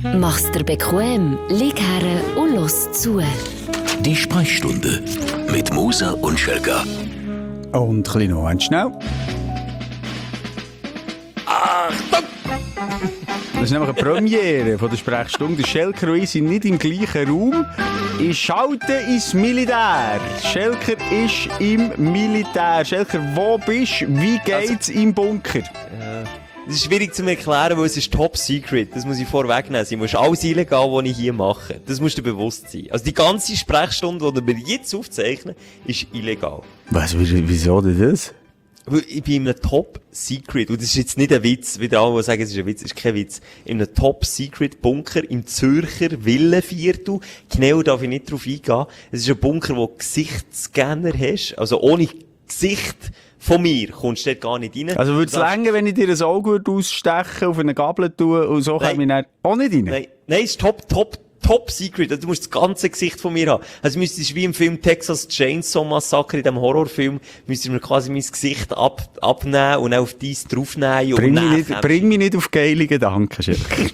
Mach's dir bequem, lieg her und los zu. Die Sprechstunde mit Musa und Schelka. Und ein bisschen noch schnell. Achtung! Das ist nämlich eine Premiere von der Sprechstunde. Der Schelker und ich sind nicht im gleichen Raum. Ich schalte ins Militär. Schelker ist im Militär. Schelker, wo bist du? Wie geht's im Bunker? Das ist schwierig zu erklären, weil es ist top secret. Das muss ich vorwegnehmen. Sie muss alles illegal, was ich hier mache. Das musst du bewusst sein. Also die ganze Sprechstunde, die wir jetzt aufzeichnen, ist illegal. Was, wieso denn das? Weil ich bin in einem Top-Secret, und das ist jetzt nicht ein Witz, wie alle, die sagen, es ist ein Witz, es ist kein Witz, in einem Top-Secret-Bunker im Zürcher Villenviertel. Genau darf ich nicht drauf eingehen. Es ist ein Bunker, wo Gesichtsscanner hast, also ohne Gesicht von mir kommst du dort gar nicht rein. Also würde es länger, wenn ich dir ein Auge ausstechen, auf eine Gabel tue und so komme ich dann auch nicht rein? Nein, es ist Top Secret. Also, du musst das ganze Gesicht von mir haben. Also, müsstest wie im Film Texas Chainsaw Massacre, in dem Horrorfilm, müsstest du mir quasi mein Gesicht abnehmen und auch auf dies draufnehmen. Bring mich nicht auf geile Gedanken, Schelker.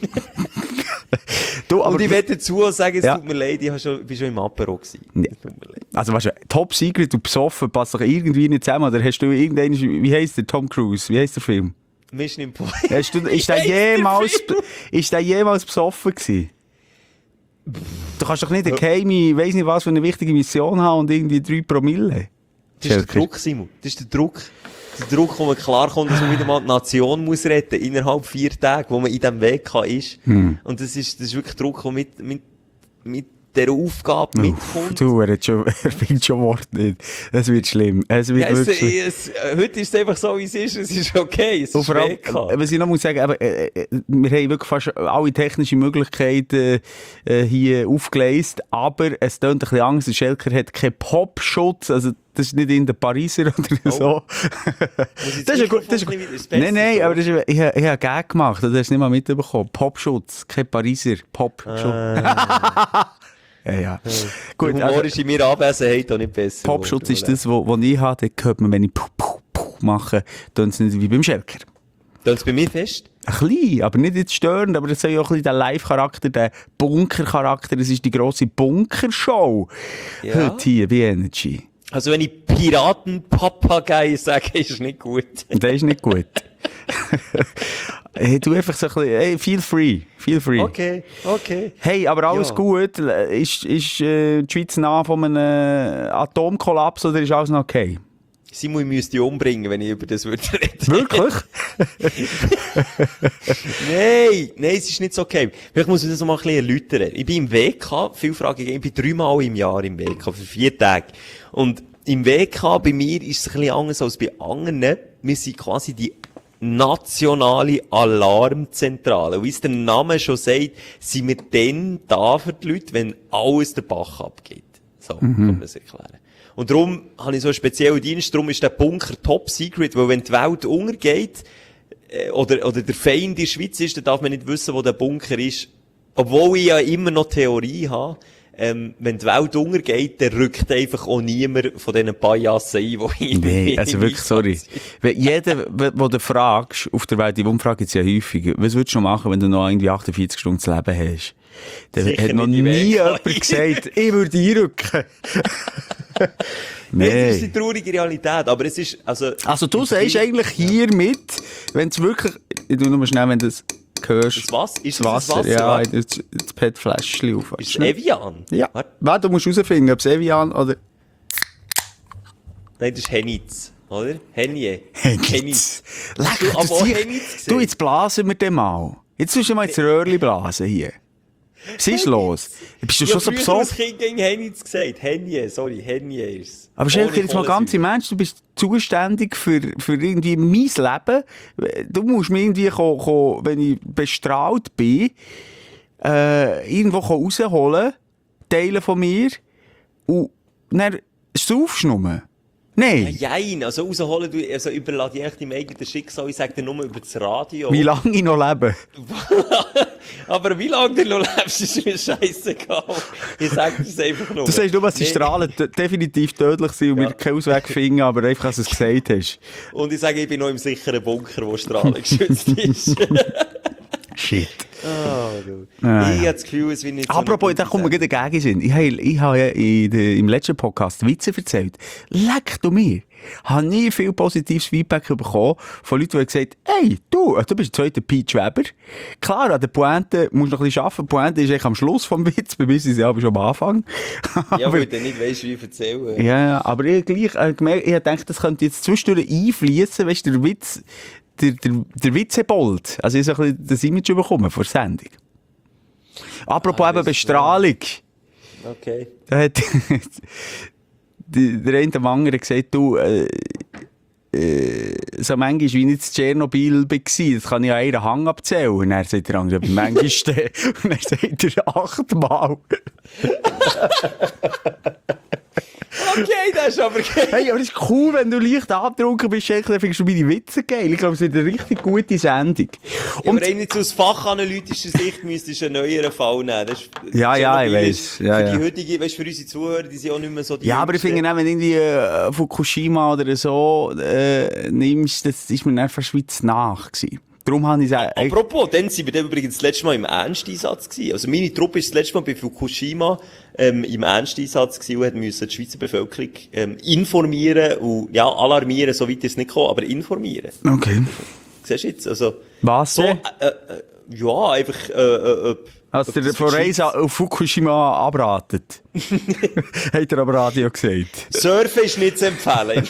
Und ich werde dazu sagen, es tut mir leid, ich bin schon im Apero gewesen. Ja. Also, weißt du, Top Secret und besoffen passt doch irgendwie nicht zusammen. Oder hast du irgendeinen, wie heisst der, Tom Cruise? Wie heisst der Film? Mission Impossible. Ist der jemals besoffen gewesen? Du kannst doch nicht eine geheime, weiss nicht was für eine wichtige Mission haben und irgendwie 3 Promille. Das ist der Druck, Simon. Das ist der Druck. Der Druck, wo man klarkommt, dass man wieder mal die Nation muss retten innerhalb 4 Tage, wo man in diesem Weg ist. Und das ist wirklich Druck, der mit dieser Aufgabe mitkommt. Du, er findet schon Wort nicht. Es wird schlimm. Es wird wirklich heute ist es einfach so, wie es ist okay. Es ist Weg. Was ich noch muss sagen, wir haben wirklich fast alle technischen Möglichkeiten hier aufgeleistet, aber es tönt ein bisschen Angst. Der Schelker hat keinen Popschutz, also das ist nicht in der Pariser oder so. Das ist gut. Nein, aber ich habe Gag gemacht, das hast du nicht mal mitbekommen. Popschutz, kein Pariser, Popschutz. Ja. Gut, der Humor ist in mir Anwesenheit auch nicht besser. Popschutz ist das, was ich habe. Dann hört man, wenn ich Puh mache, tun es nicht wie beim Schelker. Tun es bei mir fest? Ein bisschen, aber nicht jetzt störend, aber das soll ja auch ein bisschen der Live-Charakter, der Bunker-Charakter, das ist die grosse Bunkershow. Ja. Heute hier bei Energy. Also wenn ich Piraten-Papagei sage, ist nicht gut. Das ist nicht gut. Hey, du einfach so ein bisschen, hey, feel free. Okay. Hey, aber alles gut. Ist die Schweiz nah von einem Atomkollaps oder ist alles noch okay? Simon, ich müsste dich umbringen, wenn ich über das reden würde. Wirklich? Nein, es ist nicht so okay. Vielleicht muss ich das noch mal ein bisschen erläutern. Ich bin im WK, viele Fragen, ich bin 3 Mal im Jahr im WK, für 4 Tage. Und im WK bei mir ist es ein bisschen anders als bei anderen. Wir sind quasi die nationale Alarmzentrale. Wie es der Name schon sagt, sind wir dann da für die Leute, wenn alles den Bach abgeht. So, kann man das erklären. Und darum habe ich so einen speziellen Dienst, darum ist der Bunker top secret, weil wenn die Welt untergeht, oder der Feind in der Schweiz ist, dann darf man nicht wissen, wo der Bunker ist. Obwohl ich ja immer noch Theorie habe, wenn die Welt untergeht, dann rückt einfach auch niemand von diesen Pajassen ein, die Nee, also wirklich, sorry. Wenn jeder, wo du fragst, auf der Welt, die Umfrage gibt es ja häufig, was würdest du machen, wenn du noch irgendwie 48 Stunden zu leben hast? Dann hat noch nie jemand gesagt, ich würde einrücken. Nee, das ist die traurige Realität, aber es ist, Also du sagst eigentlich hier mit, wenn es wirklich, ich tu nur mal schnell, wenn du das hörst. Das Wasser? Ist das Wasser? Ja, das PET-Fläschchen auf. Ist es Evian? Ja. Warte, du musst herausfinden, ob es Evian oder... Nein, das ist Henitz, oder? Henitz. Du, jetzt blasen wir den mal. Jetzt musst du mal ins Röhrchen blasen hier. Was ist los? Bist du schon so besorgt? Ich habe Kind gegen Henitz gesagt. Hennie ist es. Aber Schelker, jetzt mal ganz im Ernst, du bist zuständig für irgendwie mein Leben. Du musst mir irgendwie wenn ich bestrahlt bin, irgendwo rausholen, Teile von mir, und dann saufst du nur. Nein. Nein, also rausholen, also überlade ich echt im eigenen Schicksal, ich sage dir nur über das Radio. Wie lange ich noch lebe? Aber wie lange du noch lebst, ist mir scheissegal. Ich sage das einfach nur. Du sagst nur, dass die Strahlen definitiv tödlich sind und wir keinen Ausweg finden, aber einfach, dass du es gesagt hast. Und ich sage, ich bin noch im sicheren Bunker, wo Strahlen geschützt ist. Shit. Oh, du. Ja, Ich ja. habe das Gefühl, es wird nicht so Apropos, eine da gute kommt mir gleich der Gegensinn. Ich habe ja im letzten Podcast Witze erzählt. Leck du mir. Habe nie viel positives Feedback bekommen von Leuten, die gesagt haben, hey, du bist der zweite Pete Weber. Klar, an der Pointe musst du noch ein bisschen arbeiten. Die Pointe ist eigentlich am Schluss vom Witz. Bei mir ist sie aber schon am Anfang. Ja, weil du nicht weißt, wie ich erzähle. Ja, aber ich gleich gemerkt, ich dachte, das könnte jetzt zwischendurch einfließen, weißt du, der Witz, der Witzebold. Also ich habe so ein bisschen das Image bekommen vor der Sendung. Apropos eben Bestrahlung. Okay. Da hat der eine Manger gesagt, du, so manchmal wie ich in Tschernobyl war, das kann ich an einen Hang abzählen. Und dann sagt der andere, aber manchmal und dann sagt er 8-mal. Okay, das ist aber geil. Hey, aber es ist cool, wenn du leicht angetrunken bist, dann findest du meine Witze geil. Ich glaube, es wird eine richtig gute Sendung. Ja, aber eben nicht aus fachanalytischer Sicht müsstest du einen neueren Fall nehmen. Das ist, Ja, ja, ich Tschernobyl weiss. ist Ja, für ja. die heutige, weißt, für unsere Zuhörer, die sind auch nicht mehr so die Ja, aber ich Jüngsten. finde auch, wenn du irgendwie Fukushima oder so nimmst, das ist mir dann fast wie zu nach gewesen. Darum habe ich es Apropos, dann sind wir dann übrigens das letzte Mal im Ernsteinsatz gewesen. Also meine Truppe ist das letzte Mal bei Fukushima im Ernsteinsatz gewesen und musste die Schweizer Bevölkerung informieren und ja, alarmieren, soweit es nicht kommt, aber informieren. Okay. Siehst du jetzt? Also, Was so, denn? ja, einfach, Als der von Reisa auf Fukushima abratet. Hat er am Radio gesagt. Surfen ist nicht zu empfehlen.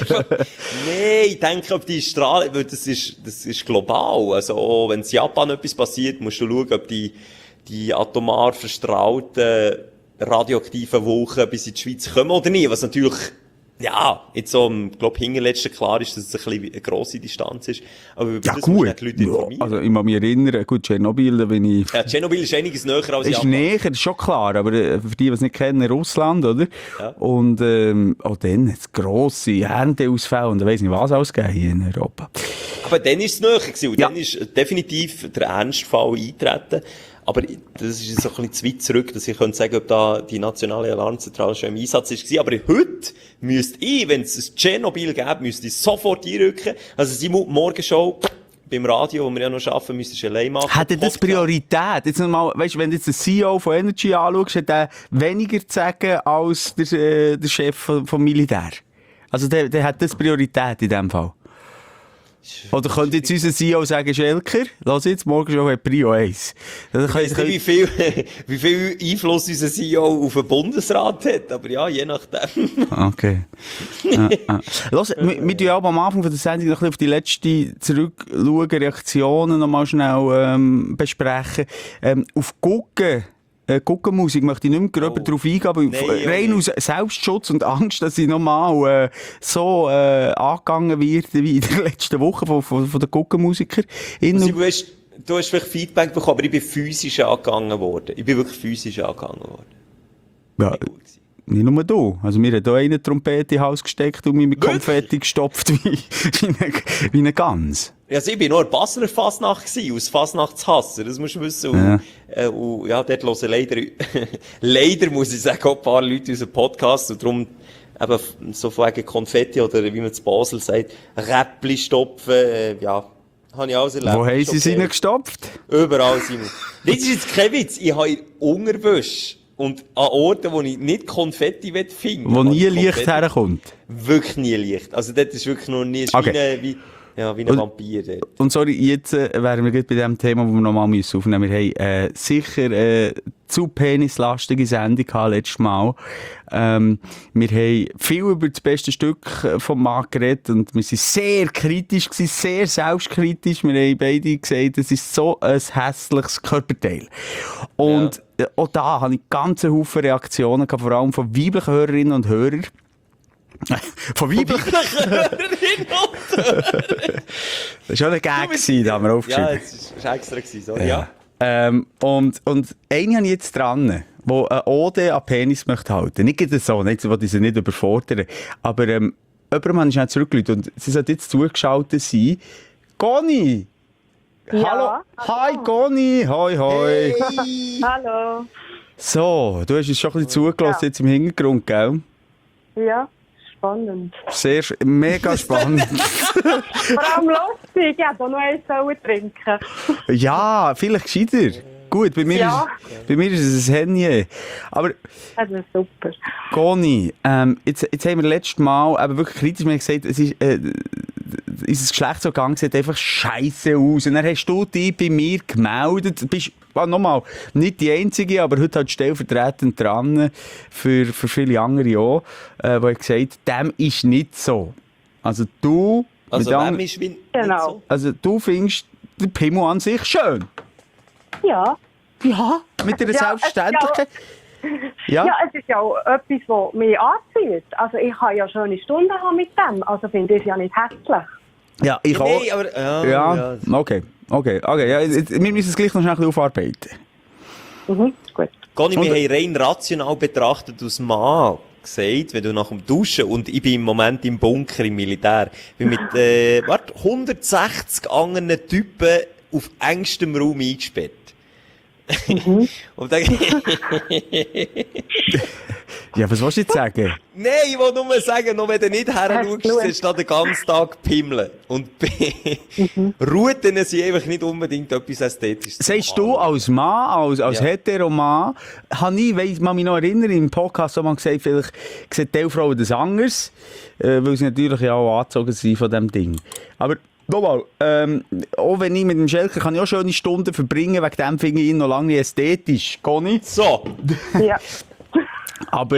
Nein, ich denke, ob die Strahlung, weil das ist global. Also, auch wenn in Japan etwas passiert, musst du schauen, ob die atomar verstrahlten radioaktiven Wolken bis in die Schweiz kommen oder nicht. Was natürlich, ja, jetzt so, glaub, hinterletzten klar ist, dass es ein bisschen eine grosse Distanz ist. Aber über Ja, das musst du gut. die Leute informieren. Ja, also, ich kann mich erinnern, gut, Tschernobyl, da bin ich... Ja, Tschernobyl ist einiges näher als Ist Japan. näher, ist schon klar, aber für die, die es nicht kennen, Russland, oder? Ja. Und auch dann hat es grosse Ernteausfälle und ich weiss nicht, was alles gegeben hier in Europa. Aber dann ist es näher gewesen. Und Ja. dann ist definitiv der Ernstfall eingetreten. Aber das ist so ein bisschen zu weit zurück, dass ich könnte sagen, ob da die nationale Alarmzentrale schon im Einsatz ist. Aber heute müsste ich, wenn es ein Tschernobyl gäbe, müsste ich sofort einrücken. Also die Morgenshow beim Radio, wo wir ja noch arbeiten, müsstest du allein machen. Hat er das Priorität? Jetzt noch mal, weißt, wenn du jetzt den CEO von Energy anschaust, hat er weniger zu sagen als der Chef vom Militär. Also der hat das Priorität in dem Fall. Oder könnte jetzt unser CEO sagen, Schelker, lass jetzt, morgen schon Prio 1. Ich weiss nicht, wie viel Einfluss unser CEO auf den Bundesrat hat, aber ja, je nachdem. Okay. Los, wir tun ja auch am Anfang von der Sendung noch ein bisschen auf die letzte zurückschauen, Reaktionen noch mal schnell besprechen. Auf Guckenmusik möchte ich nicht mehr gröber drauf eingehen, aber Nein, rein aus Selbstschutz und Angst, dass ich nochmal so angegangen wird wie in der letzten Woche von den Guckenmusikern. Du hast vielleicht Feedback bekommen, aber ich bin physisch angegangen worden. Ich bin wirklich physisch angegangen worden. Ja, Nicht gut gewesen. nicht nur du. Also mir hat auch eine Trompete in den Hals gesteckt und mich mit Konfetti gestopft wie eine Gans. Also ich bin nur Basler Fasnacht gewesen, aus Fasnachtshasser, das musst du wissen. Und ja, dort hören leider muss ich sagen, auch ein paar Leute unseren Podcast und darum eben so wegen Konfetti oder wie man zu Basel sagt, Räppli stopfen, ja, habe ich alles erlebt. Wo haben Ist sie sie okay. gestopft? Überall sind wir. Das ist jetzt kein Witz, ich habe Unterwäsche und an Orten, wo ich nicht Konfetti finden will. Wo nie Licht herkommt. Wirklich nie Licht. Also dort ist wirklich noch nie, Okay. wie ein Vampir dort. Und sorry, jetzt wären wir gerade bei dem Thema, das wir nochmal aufnehmen müssen. Wir haben sicher zu penislastige Sendung gehabt, letztes Mal. Wir haben viel über das beste Stück vom Mann geredet und wir waren sehr kritisch gewesen, sehr selbstkritisch. Wir haben beide gesagt, es ist so ein hässliches Körperteil. Und auch da habe ich ganz Haufen Reaktionen gehabt, vor allem von weiblichen Hörerinnen und Hörern. Von weiblichen Das war schon ein Gag, da haben wir aufgeschrieben. Ja, das war extra gewesen, sorry. Ja. Und eine habe ich jetzt dran, die eine Ode an Penis möchte halten. Nicht gerade so, nicht, ich sie nicht überfordern. Aber jemandem habe ich schnell zurückgerufen und sie sollte jetzt zugeschaltet sein. Conny! Ja, Hallo! Hi, Conny! Hoi, hoi! Hallo. So, du hast uns schon ein bisschen zugelassen jetzt im Hintergrund, gell? Ja, spannend. Mega spannend. Vor allem los Ich hätte auch noch eins trinken. Ja, vielleicht gescheiter. Gut, bei mir, Ja. bei mir ist es ein Hennie. Aber Das ist super. Conny, jetzt haben wir letztes Mal aber wirklich kritisch gesagt, es ist, unser Geschlechtsorgan sieht einfach scheiße aus. Und dann hast du dich bei mir gemeldet. Du bist nochmal nicht die Einzige, aber heute halt stellvertretend dran für viele andere auch, die haben gesagt, dem ist nicht so. Also du... Also, mit wem ist nicht Genau. so? Also du findest den Pimmel an sich schön. Ja. Ja, mit einer Ja, Selbstverständlichkeit. Ja. Ja, es ist ja auch etwas, was mich anzieht. Also ich kann ja schöne Stunden haben mit dem. Also finde ich es ja nicht hässlich. Ja, ich auch. Nein, aber... Ja, okay. Ja, wir müssen es gleich noch schnell ein bisschen aufarbeiten. Mhm, gut. Conny, wir Und- haben rein rational betrachtet aus Mann gesagt, wenn du nach dem Duschen, und ich bin im Moment im Bunker im Militär, bin mit 160 anderen Typen auf engstem Raum eingesperrt. Und dann, Ja, was willst du jetzt sagen? nein, ich will nur sagen, noch wenn du nicht her Hast schaust, du siehst du da den ganzen Tag pimmeln. Und Routen sind einfach nicht unbedingt etwas Ästhetisches. Sagst du als Mann, als Ja. Hetero-Mann, habe ich, weiss, man mich noch erinnern, im Podcast haben wir gesagt, vielleicht sehen die Frauen das anders, weil sie natürlich ja auch angezogen sind von diesem Ding. Aber nochmal, auch wenn ich mit dem Schelker kann ich auch schöne Stunden verbringen, wegen dem finde ich ihn noch lange nicht ästhetisch. Conny? So. Ja. Aber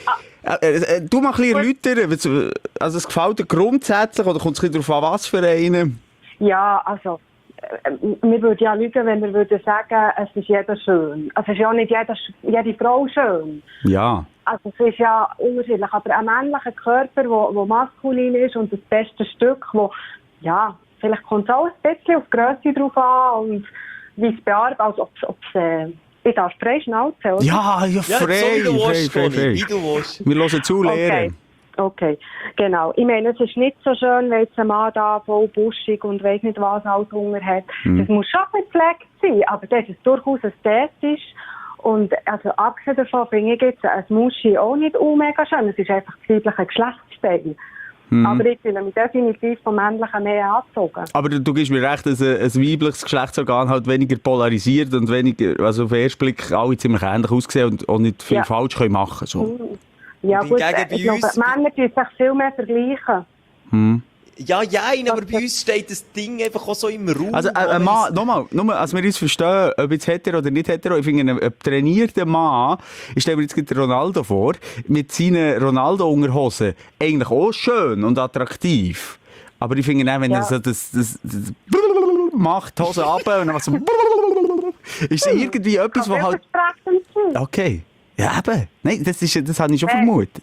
du mal ein bisschen erläutern, also es gefällt dir grundsätzlich, oder kommt es ein bisschen darauf an, was für einen? Ja, also, wir würden ja lügen, wenn wir würden sagen, es ist jeder schön. Also, es ist ja auch nicht jede Frau schön. Ja. Also, es ist ja unterschiedlich. Aber ein männlicher Körper, der maskulin ist und das beste Stück, ja, vielleicht kommt es auch ein bisschen auf die Grösse drauf an und wie es bearbeitet, also ob es, ich darf frei schnauzen, oder? Ja, Ja, so frei, wie du willst, frei. Conny, wie du willst. Wir hören zu, Okay. Lehren. Okay, genau. Ich meine, es ist nicht so schön, wenn jetzt ein Mann da voll buschig und weiss nicht was alles Hunger hat. Das muss schon ein bisschen gepflegt sein, aber das ist durchaus ästhetisch. Und also abgesehen davon finde ich jetzt ein Muschi auch nicht mega schön. Es ist einfach das weibliche Geschlechtsteil. Aber ich fühle mich definitiv vom Männlichen mehr angezogen. Aber du gibst mir recht, dass ein weibliches Geschlechtsorgan halt weniger polarisiert und weniger, also auf den ersten Blick alle ziemlich ähnlich aussehen und auch nicht viel Ja. falsch können machen. So. Ja Und gut, hingegen bei ich glaube, uns- Männer tun sich viel mehr vergleichen. Ja, aber bei uns steht das Ding einfach auch so im Raum. Also ein Mann, nochmal, nur, als wir uns verstehen, ob jetzt hetero oder nicht hetero, ich finde, ein trainierter Mann, ich stelle mir jetzt gerade Ronaldo vor, mit seinen Ronaldo-Unterhosen, eigentlich auch schön und attraktiv. Aber ich finde auch, wenn Ja. er so das macht, die Hose ab und dann so ist irgendwie etwas, was halt... Vielversprechend sein. Okay, ja eben. Nein, das habe ich schon vermutet.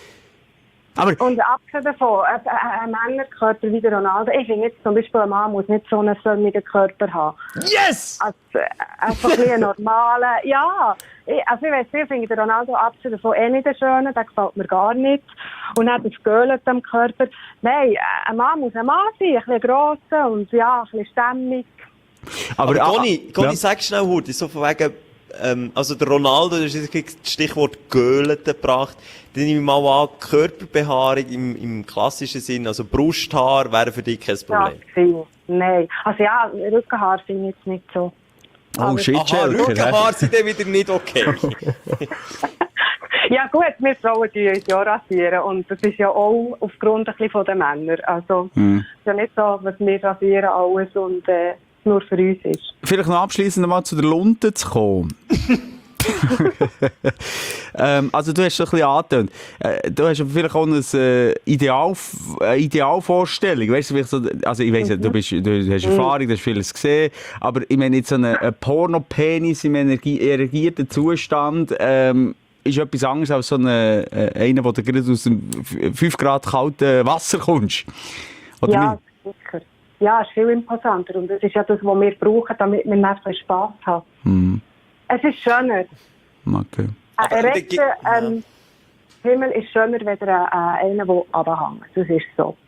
Aber Und abgesehen davon, ein Männerkörper wie der Ronaldo, ich finde jetzt zum Beispiel, ein Mann muss nicht so einen sonnigen Körper haben. yes! Also, einfach ein bisschen normaler, ja. Also ich weiss nicht, ich finde den Ronaldo abgesehen davon nicht den schönen, der gefällt mir gar nicht. Und dann das Göhlen am Körper. Nein, ein Mann muss ein Mann sein, ein bisschen grosser und ja, ein bisschen stämmig. Aber Conny, ja. sag schnell, Hurti, so von wegen, also der Ronaldo, du hast jetzt das Stichwort Göhlen gebracht. Dann nehme ich mal an, Körperbehaarung im klassischen Sinn, also Brusthaar, wäre für dich kein Ja, Problem. viel. Nein. Also ja, Rückenhaar finde ich jetzt nicht so. Oh shit, Aha, Schelker, Rückenhaar sind dann wieder nicht okay. Ja gut, wir Frauen tun uns ja rasieren und das ist ja auch aufgrund ein bisschen von den Männern. Also es ist ja nicht so, was wir rasieren alles und nur für uns ist. Vielleicht noch abschliessend mal zu der Lunte zu kommen. Also du hast schon ein bisschen angetönt. Du hast vielleicht auch eine Idealvorstellung. Weißt du, vielleicht so, also ich weiss, du hast Erfahrung, du hast vieles gesehen, aber ich meine jetzt so ein Pornopenis im erregierten Zustand ist etwas anderes als so einer, der gerade aus dem 5 Grad kalten Wasser kommst. Oder Ja, nicht? sicher. Ja, es ist viel imposanter und das ist ja das, was wir brauchen, damit wir mehr Spass haben. Es ist schöner. Okay. Aber Ein da rechter Himmel ist schöner als einer, der runterhängt. Das ist so.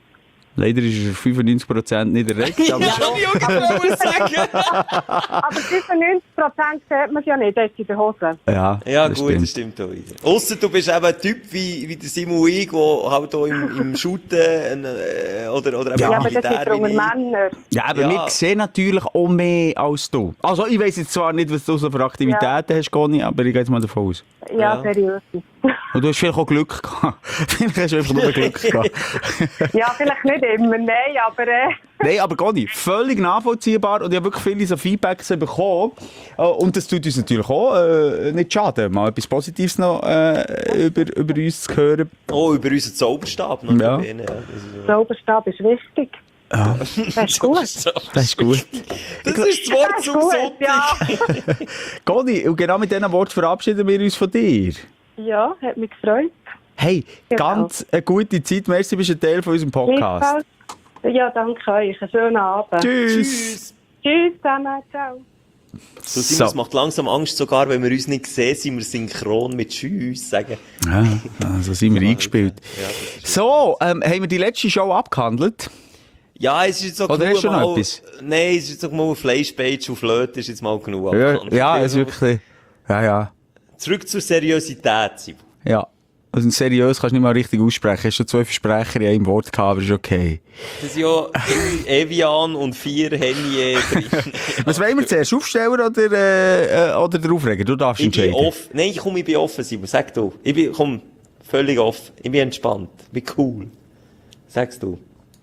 Leider ist er 95% nicht erregt. Aber Ja, ich auch gerade sagen. Aber 95% sieht man ja nicht, das ist in der Hose. ja, Ja, das gut, stimmt. das stimmt auch wieder. Ausser du bist eben ein Typ wie der Simon und ich, der halt auch im Shooten oder eben Ja, im aber das Militär ist unter wie ich. Männern. Ja, aber Ja. wir sehen natürlich auch mehr als du. Also, ich weiss jetzt zwar nicht, was du so für Aktivitäten hast, Conny, aber ich gehe jetzt mal davon aus. Ja, Ja. seriös. Und du hast vielleicht auch Glück gehabt. Vielleicht hast du einfach nur Glück gehabt. Ja, vielleicht nicht immer, nein, aber Nein, aber Conny, völlig nachvollziehbar und ich habe wirklich viele so Feedbacks bekommen. Und das tut uns natürlich auch nicht schaden, mal etwas Positives noch über uns zu hören. Oh, über unseren Zauberstab. Noch Ja. dabei, ja. Zauberstab ist wichtig. Das ist gut. Das ist gut. Das ist das Wort Das ist zum gut, Sonntag. ja. Conny, und genau mit diesen Worten verabschieden wir uns von dir. Ja, hat mich gefreut. Hey, Genau. ganz eine gute Zeit. Merci, bist ein Teil von unserem Podcast. Gleichfalls. Ja, danke euch. Einen schönen Abend. Tschüss. Tschüss. Tschüss zusammen. Ciao. So, Simon, es macht langsam Angst, sogar wenn wir uns nicht sehen, sind wir synchron mit Tschüss sagen. Ja, also sind wir eingespielt. Ja, das ist So, haben wir die letzte Show abgehandelt? ja, es ist jetzt so Oder hast du noch etwas? Nein, es ist jetzt so mal Fleischbeige und Flöte, ist jetzt mal genug. Ja, abgehandelt. ja, es ist wirklich... Ja. Zurück zur Seriosität, Simon. Ja. Also seriös kannst du nicht mal richtig aussprechen. Hast schon 2 Versprecher in einem Wort gehabt, aber ist okay. Das sind ja Evian und 4 Hennie drin. Was wollen wir zuerst? Aufsteller oder der Aufreger? Du darfst Ich bin entscheiden. offen. Nein, ich bin offen, Simon. Sag du. Komm, völlig offen. Ich bin entspannt. Ich bin cool. Sag's du.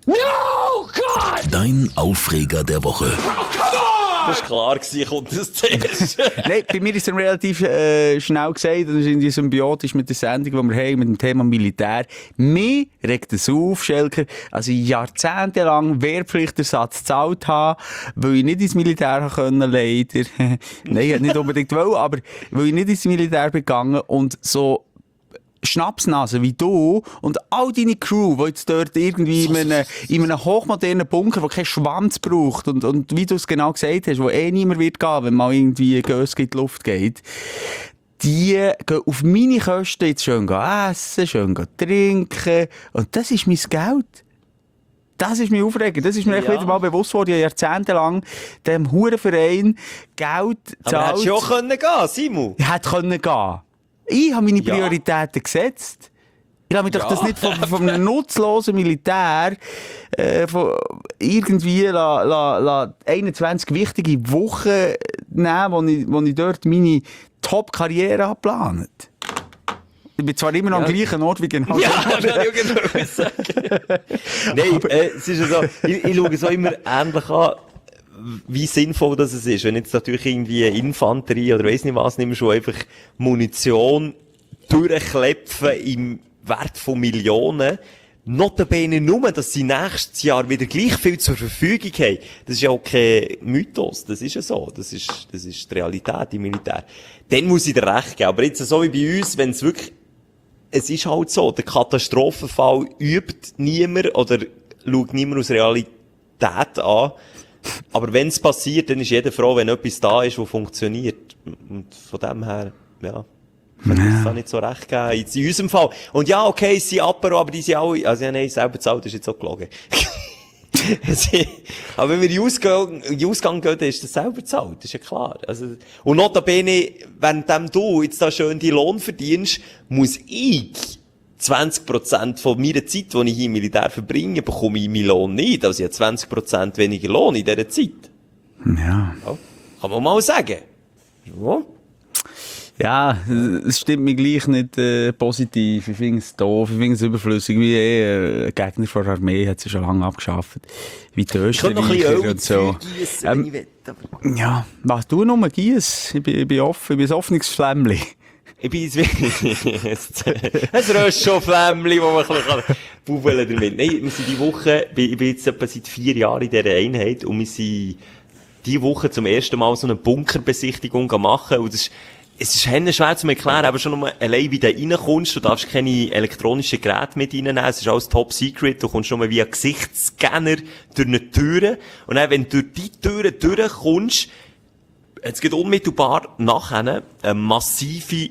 Dein Aufreger der Woche. Das war klar gewesen, kommt das zuerst. Nein, bei mir ist es dann relativ schnell gesagt, das ist irgendwie symbiotisch mit der Sendung, die wir haben, mit dem Thema Militär. Mir regt es auf, Schelker, also jahrzehntelang Wehrpflichtersatz gezahlt habe, weil ich nicht ins Militär haben können, leider. Nein, nicht unbedingt wollen, aber weil ich nicht ins Militär bin gegangen und so Schnapsnase wie du und all deine Crew, die jetzt dort irgendwie in einem hochmodernen Bunker, der keinen Schwanz braucht und wie du es genau gesagt hast, wo niemand wird gehen, wenn mal irgendwie ein Gös in die Luft geht, die gehen auf meine Kosten jetzt schön essen, schön trinken und das ist mein Geld. Das ist mir aufregend. Das ist mir echt Ja. wieder mal bewusst worden. Ich habe jahrzehntelang dem Hurenverein Geld Aber gezahlt. hättest du auch können gehen, Simon. Ich hätte können gehen. Ich habe meine Ja. Prioritäten gesetzt. Ich lasse mich doch Ja. das nicht von einem nutzlosen Militär von irgendwie la 21 wichtige Wochen nehmen, wo ich dort meine Top-Karriere geplant. Ich bin zwar immer noch am gleichen Ort wie genau. Ja, das wollte ich auch genau sagen. Nein, es ist ja so, ich schaue es auch immer ähnlich an, wie sinnvoll das ist. Wenn jetzt natürlich irgendwie Infanterie oder weiss nicht was, nimmst du einfach Munition durchklepfen im Wert von Millionen. Notabene nur, dass sie nächstes Jahr wieder gleich viel zur Verfügung haben. Das ist ja auch kein Mythos. Das ist ja so. Das ist die Realität im Militär. Dann muss ich dir recht geben. Aber jetzt so wie bei uns, wenn es wirklich, es ist halt so, der Katastrophenfall übt niemand oder schaut niemand aus Realität an. Aber wenn es passiert, dann ist jeder froh, wenn etwas da ist, das funktioniert. Und von dem her, ja, kann ich das nicht so recht geben. Jetzt in unserem Fall. Und ja, okay, es sind Apero, aber die sind alle, also ja, nein, selber bezahlt, ist jetzt auch gelogen. Aber wenn wir in den Ausgang gehen, dann ist das selber bezahlt, das ist ja klar. Also, und notabene, währenddem du jetzt da schön die Lohn verdienst, muss ich 20% von meiner Zeit, die ich hier im Militär verbringe, bekomme ich meinen Lohn nicht. Also ich habe 20% weniger Lohn in dieser Zeit. Ja. Ja, kann man mal sagen. Ja. Ja, es stimmt mir gleich nicht positiv. Ich finde es doof, ich finde es überflüssig. Wie ein Gegner von der Armee hat sie schon lange abgeschafft. Wie die Ich könnte noch ein bisschen Österreicher Öl und so. gießen, wenn ich will. Aber Ja, was du nur giess? Ich bin offen, ich bin ein offenes Flämmchen. ich bin jetzt ein Röschoflämmchen, wo man ein bisschen bubbeln damit. Nein, wir sind die Woche, ich bin jetzt etwa seit 4 Jahren in dieser Einheit und wir sind diese Woche zum ersten Mal so eine Bunkerbesichtigung machen und es ist schwer zu erklären, aber schon nur allein, wie du reinkommst. Du darfst keine elektronischen Geräte mit reinnehmen. Es ist alles top secret. Du kommst nur via Gesichtsscanner durch eine Tür. Und dann, wenn du durch die Türe durchkommst, jetzt geht unmittelbar nachher eine massive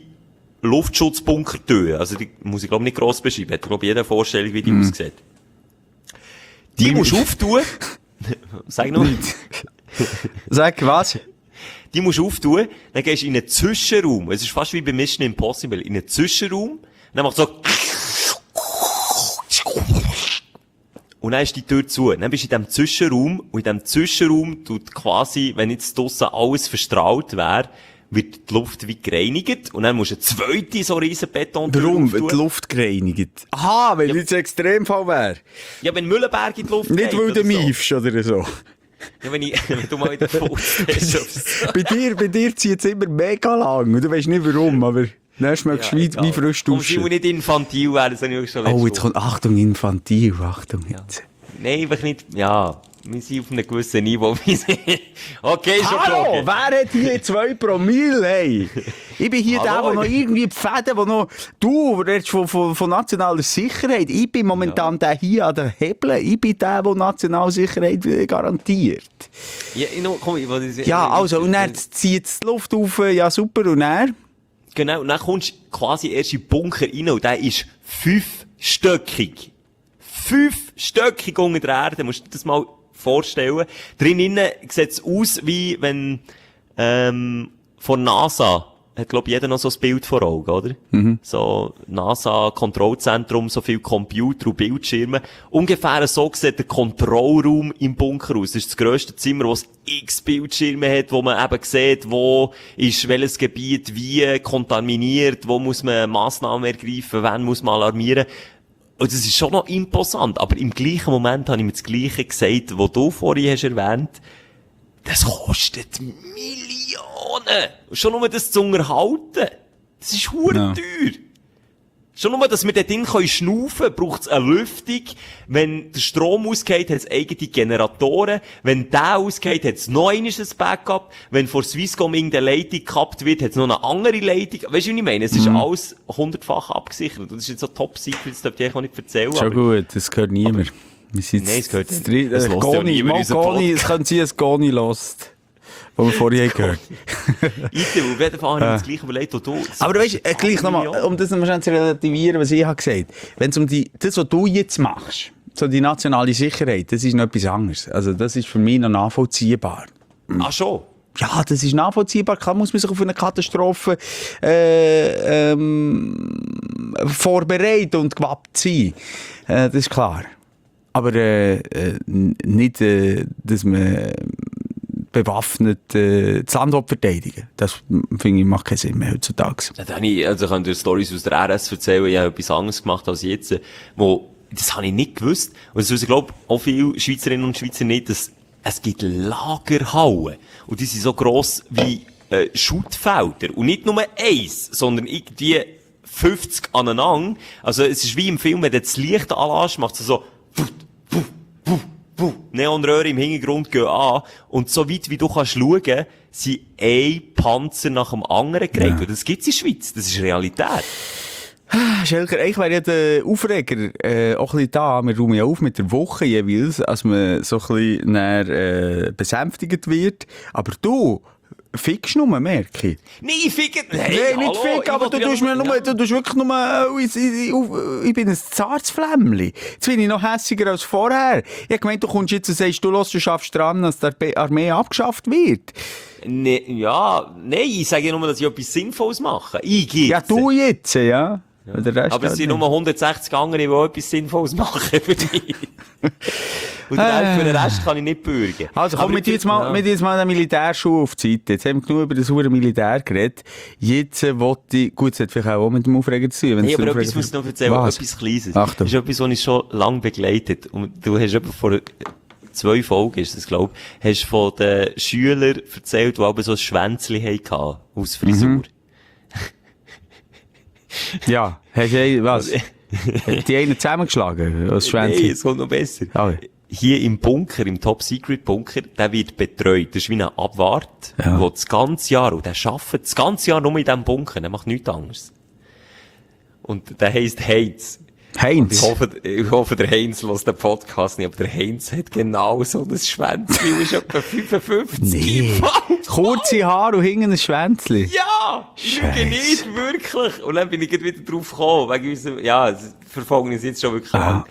Luftschutzbunkertür. Also, die muss ich, glaube nicht gross beschreiben. Hat, glaube jeder eine Vorstellung, wie die aussieht. Die musst du auftun. Sag noch. Sag was? Die musst du auftun, dann gehst du in einen Zwischenraum. Es ist fast wie bei Mission Impossible. In einen Zwischenraum, dann macht so und dann ist die Tür zu. Dann bist du in diesem Zwischenraum und in diesem Zwischenraum tut quasi, wenn jetzt draussen alles verstrahlt wäre, wird die Luft wie gereinigt und dann musst du eine zweite so riesen Betontür Warum? auftun. Die Luft gereinigt. Aha, weil jetzt Extremfall wäre. Ja, wenn Mühlenberg in die Luft Nicht, geht weil du oder so. miefst oder so. Ja, wenn du mal wieder Fuß hast. bei dir zieht es immer mega lang. Und du weißt nicht warum, aber dann schmeckst du wie frisch duschen. duschen. Und nicht infantil werden, das habe ich auch schon Oh, jetzt kommt, Achtung, infantil, Achtung jetzt. Nein, einfach nicht, ja. Wir sind auf einem gewissen Niveau. Okay, schon Hallo, gelogen. wer hat hier 2 Promille, hey? Ich bin hier der, der noch irgendwie die Fäden, der noch, du redest von nationaler Sicherheit. Ich bin momentan der hier an der Hebel. Ich bin der nationale Sicherheit garantiert. Ja, komm, ich will das, Ja, also, und dann zieht die Luft auf, ja super, und dann? Genau, und dann kommst du quasi erst in den Bunker rein und der ist 5-stöckig. 5-stöckig unter der Erde, musst du dir das mal vorstellen. Drinnen sieht es aus, wie wenn von NASA, hat glaub jeder noch so ein Bild vor Augen, oder? Mhm. So NASA-Kontrollzentrum, so viel Computer und Bildschirme. Ungefähr so sieht der Kontrollraum im Bunker aus. Das ist das grösste Zimmer, das x Bildschirme hat, wo man eben sieht, wo ist welches Gebiet wie kontaminiert, wo muss man Massnahmen ergreifen, wann muss man alarmieren. Und das ist schon noch imposant, aber im gleichen Moment habe ich mir das Gleiche gesagt, was du vorhin hast erwähnt. Das kostet Millionen. Schon nur das zu unterhalten. Das ist verdammt teuer. Schon nur, dass wir dort drin schnaufen können, braucht es eine Lüftung. Wenn der Strom ausgeht, hat es eigene Generatoren. Wenn der ausgeht, hat es noch einmal ein Backup. Wenn vor Swisscom irgendeine Leitung gekappt wird, hat es noch eine andere Leitung. Weißt du, was ich meine? Es ist alles 100-fach abgesichert. Und das ist jetzt so Top-Secret, das darf ich auch nicht erzählen. Schon gut, das gehört niemand. Nein, es gehört nicht. Das Goni, es könnte sein, ein Goni lost. Was wir vorhin gehört. Auf jeden Fall habe ich mir das gleich überlegt, wo du... Aber du weißt, gleich nochmal, um das nochmal zu relativieren, was ich habe gesagt. Wenn es um das, was du jetzt machst, so die nationale Sicherheit, das ist noch etwas anderes. Also, das ist für mich noch nachvollziehbar. Ach schon? Ja, das ist nachvollziehbar. Klar muss man sich auf eine Katastrophe vorbereiten und gewappt sein. Das ist klar. Aber nicht, dass man bewaffnet das Land verteidigen. Das, finde ich, macht keinen Sinn mehr heutzutage. Ja, ich kann dir Storys aus der RS erzählen, ich habe etwas anderes gemacht als jetzt, das habe ich nicht gewusst. Und das wissen, glaube ich, auch viele Schweizerinnen und Schweizer nicht, dass es gibt Lagerhallen. Und die sind so gross wie Schuttfelder. Und nicht nur eins, sondern irgendwie 50 aneinander. Also es ist wie im Film, wenn du das Licht anlässt, macht es so Neonröhre im Hintergrund gehen an. Und so weit wie du kannst schauen, sind ein Panzer nach dem anderen gereiht. Ja. Das gibt's in der Schweiz. Das ist Realität. Schelker, eigentlich wäre ja der Aufreger auch ein bisschen da. Wir räumen ja auf mit der Woche jeweils, als man so ein bisschen näher, besänftigt wird. Aber du fickst nur, merke ich. Nein, ficken! Nein, nicht ficken, aber du tust wirklich nur, ich bin ein zartes Flämmchen. Jetzt bin ich noch hässiger als vorher. Ich habe gemeint, du kommst jetzt und sagst, du schaffst dran, dass die Armee abgeschafft wird. Nein, ich sage nur, dass ich etwas Sinnvolles mache. Ja, du jetzt, ja. Aber es sind nur 160 andere, die etwas Sinnvolles machen für dich. Und für den Rest kann ich nicht bürgen. Also komm, mit jetzt mal den Militärschuh auf die Seite. Jetzt haben wir genug über das hure Militär geredet. Jetzt wollte ich, gut, es hat vielleicht auch mit dem Aufreger zu tun. Nee, aber etwas muss ich noch erzählen, etwas Kleines. Achtung. Das ist etwas, was ich schon lange begleitet. Und du hast etwa vor 2 Folgen, ist das, glaub ich, hast von den Schülern erzählt, die aber so ein Schwänzchen hatten, aus Frisur. Mhm. Ja, hast du was? Hat die einen zusammengeschlagen? Als Schwänzchen? Nein, es kommt noch besser. Okay. Hier im Bunker, im Top-Secret-Bunker, der wird betreut. Das ist wie ein Abwart, der das ganze Jahr, und der arbeitet das ganze Jahr nur in diesem Bunker, der macht nichts anderes. Und der heisst Heinz. Heinz? Ich hoffe, der Heinz hört den Podcast nicht, aber der Heinz hat genau so ein Schwänzchen und ist etwa 55. Nee. Kurze Haare und hinten ein Schwänzchen. Ja! Ich lüge nicht, wirklich. Und dann bin ich wieder drauf gekommen, wegen unserem, das verfolgen uns jetzt schon wirklich lang.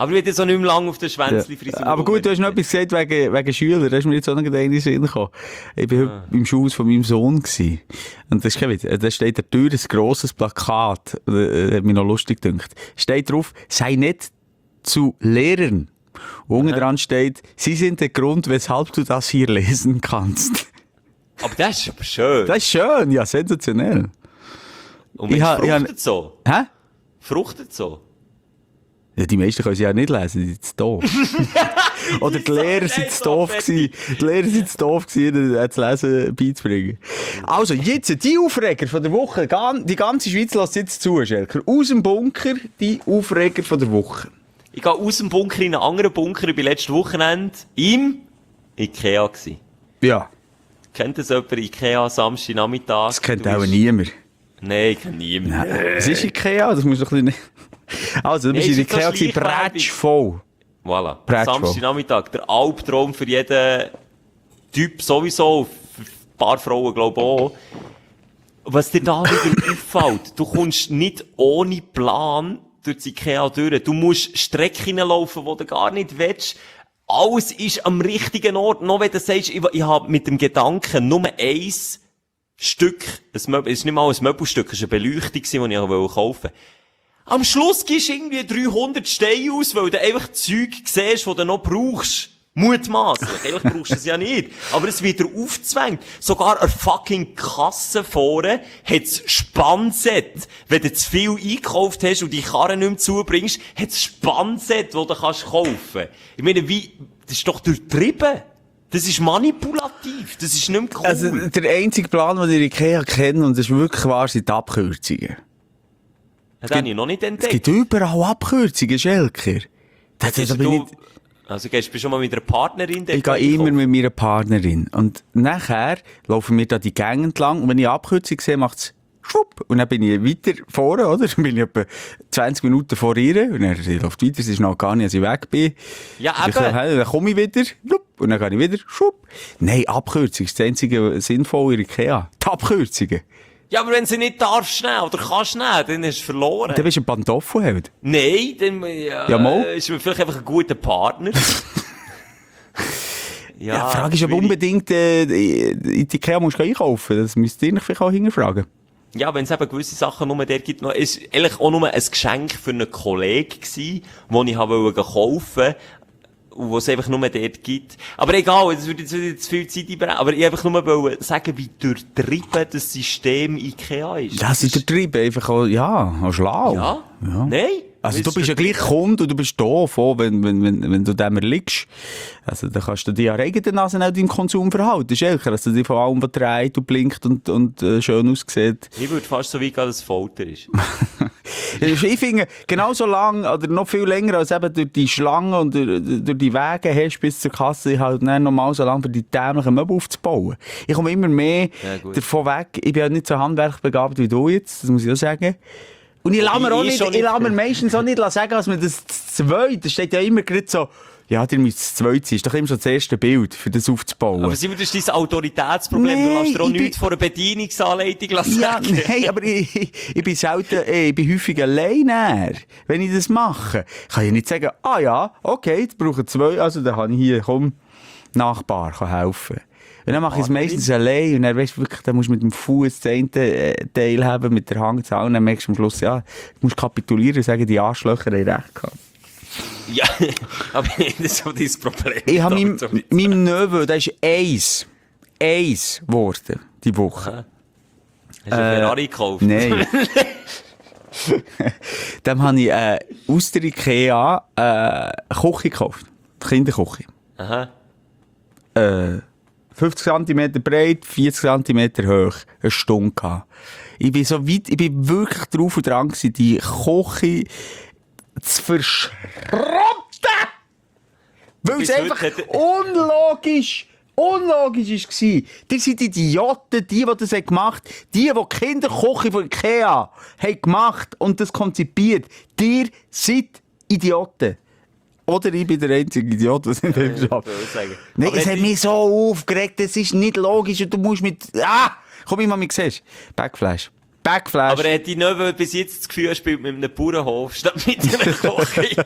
Aber ich bin so nicht mehr lange auf der Schwänzli-Frisur. Aber gut, du hast noch etwas gesagt wegen Schülern. Da ist mir jetzt auch noch in den Sinn gekommen. Ich war heute im Schulhaus von meinem Sohn gewesen. Und das ist kein Witz. Da steht an der Tür ein grosses Plakat. Hat mich noch lustig gedacht. Steht drauf, sei nett zu Lehrern. Und unten dran steht, sie sind der Grund, weshalb du das hier lesen kannst. Aber das ist aber schön. Das ist schön, ja, sensationell. Und fruchtet so. Hä? Fruchtet so. Ja, die meisten können sie ja nicht lesen, die sind zu doof. Oder die Lehrer sind zu doof gewesen. Die Lehrer sind zu doof gewesen, das Lesen beizubringen. Also, jetzt, die Aufreger von der Woche. Die ganze Schweiz lässt jetzt zu, Schelker. Aus dem Bunker, die Aufreger von der Woche. Ich gehe aus dem Bunker in einen anderen Bunker. Ich war letztes Wochenende im Ikea gewesen. Ja. Kennt das jemand? Ikea, Samstagnachmittag? Das kennt auch niemand. Nein, ich kenne niemanden. Es ist Ikea, das musst du ein bisschen... Also, du bist in Ikea gewesen, brätschvoll. Voilà. Brätschvoll. Samstagnachmittag. Der Albtraum für jeden Typ sowieso. Für ein paar Frauen, glaube ich, auch. Was dir da wieder auffällt, du kommst nicht ohne Plan durch das Ikea durch. Du musst Strecken laufen, die du gar nicht willst. Alles ist am richtigen Ort. Noch wenn du sagst, ich habe mit dem Gedanken nur ein Stück, es ist nicht mal ein Möbelstück, es war eine Beleuchtung, die ich kaufen wollte. Am Schluss gibst du irgendwie 300 Steine aus, weil du einfach Zeug siehst, die du noch brauchst. Mutmaßlich. Eigentlich brauchst du es ja nicht. Aber es wird dir aufgezwängt. Sogar eine fucking Kasse vorne hat's Spannset. Wenn du zu viel eingekauft hast und die Karre nicht mehr zubringst, hat's Spannset, das du kannst kaufen. Ich meine, das ist doch durchtrieben. Das ist manipulativ. Das ist nicht mehr cool. Also, der einzige Plan, den ich Ikea kenne, und das ist wirklich wahr, sind die Abkürzungen. Das habe ich noch nicht entdeckt. Es gibt überall Abkürzungen, Schelker. Also bist du schon mal mit einer Partnerin? Ich gehe immer mit meiner Partnerin. Und nachher laufen wir da die Gänge entlang. Und wenn ich eine Abkürzung sehe, macht es schwupp. Und dann bin ich weiter vorne, oder? Dann bin ich etwa 20 Minuten vor ihr. Und dann sie läuft weiter. Sie ist noch gar nicht, als ich weg bin. Ja, eben. Dann komme ich wieder. Und dann gehe ich wieder. Schwupp. Nein, Abkürzung ist das einzige Sinnvolle in Ikea. Die Abkürzungen. Ja, aber wenn sie nicht darfst schnell oder kannst schnell, dann hast du verloren. Dann bist du ein Pantoffelheld. Nein, dann mal. ist man vielleicht einfach ein guter Partner. Ja, die Frage ist, ob unbedingt in die Ikea musst du einkaufen. Das müsst ihr vielleicht auch hinterfragen. Ja, wenn es eben gewisse Sachen nur der gibt, ist eigentlich auch nur ein Geschenk für einen Kollegen gewesen, das ich kaufen wollte. Und was es einfach nur dort gibt. Aber egal, das würde jetzt viel Zeit einbringen. Aber ich einfach nur sagen, wie durchtrieben das System Ikea ist. Das ist durchtrieben, einfach auch, ja, auch schlau. Ja? Nein? Also du bist ja gleich Kunde und du bist doof, wenn du dem erliegst. Also da kannst du dir an eigenen Nase auch deinem Konsum verhalten. Schelker, dass du dich von allem dreht und blinkt und schön aussieht. Ich würde fast so weit gehen, dass es Folter ist. Ich finde, genauso lang oder noch viel länger als eben durch die Schlangen und durch die Wege hast bis zur Kasse, halt dann nochmal so lange für die dämlichen Möbel aufzubauen. Ich komme immer mehr davon weg. Ich bin ja nicht so handwerkbegabt wie du jetzt, das muss ich auch sagen. Und ich lasse mir meistens auch nicht sagen, dass man das Zweite, das steht ja immer gerade so, ja, dir müsste das Zweite sein. Ist doch immer so das erste Bild, für das aufzubauen. Aber Simon, das ist dein Autoritätsproblem. Nee, du lässt dir auch nichts von einer Bedienungsanleitung sagen. Ja, nein, aber ich bin selten, ich bin häufig alleine, wenn ich das mache. Ich kann ja nicht sagen, ja, okay, jetzt brauche ich 2, also dann kann ich hier, Nachbar helfen. Und dann mache ich es meistens allein und dann weißt du wirklich, dann musst du mit dem Fuß den einen Teil haben, mit der Hand zu und dann merkst du am Schluss, ja, du musst kapitulieren und sagen, die Arschlöcher haben recht gehabt. Ja, aber das ist so dein Problem. Ich habe meinem Neveu, der ist eins geworden, die Woche. Hast du einen Ferrari gekauft? Nein. Dem habe ich aus der Ikea eine Küche gekauft. Die Kinderküche. Aha. 50 cm breit, 40 cm hoch. Eine Stunde gehabt. Ich bin so weit, ich bin wirklich drauf und dran gewesen, die Küche zu verschrotten! Weil es einfach unlogisch war. Die sind Idioten, die das gemacht haben. Die Kinderküche von Ikea haben gemacht und das konzipiert. Ihr seid Idioten. Oder ich bin der einzige Idiot, der es nicht schafft. Nein, es hat mich so aufgeregt, es ist nicht logisch und du musst mit... komm ich mal, siehst Backflash. Backflash. Aber hat die Nöwe bis jetzt das Gefühl, er spielt mit einem Bauernhof statt mit einer Küche?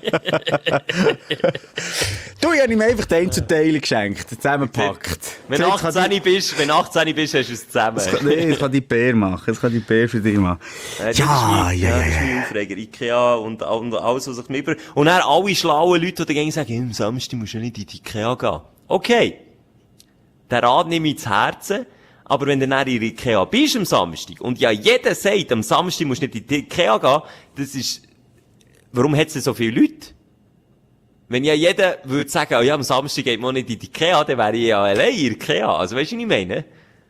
Du, ich habe ihm einfach den Einzelteile geschenkt, zusammengepackt. Wenn du 18 bist, hast du es zusammen. Das kann die Bär machen, das kann die Bär für dich machen. Das ist mein Aufreger. Ikea und alles, was ich mir über... Und dann alle schlauen Leute, die dagegen sagen, am Samstag musst du nicht in die Ikea gehen. Okay. Den Rat nehme ich zu Herzen. Aber wenn du dann in der Ikea bist am Samstag, und ja jeder sagt, am Samstag musst du nicht in die Ikea gehen, das ist, warum hat es denn so viele Leute? Wenn ja jeder würde sagen, oh ja, am Samstag geht man nicht in die Ikea, dann wäre ich ja allein in der Ikea. Also weißt du, was ich meine?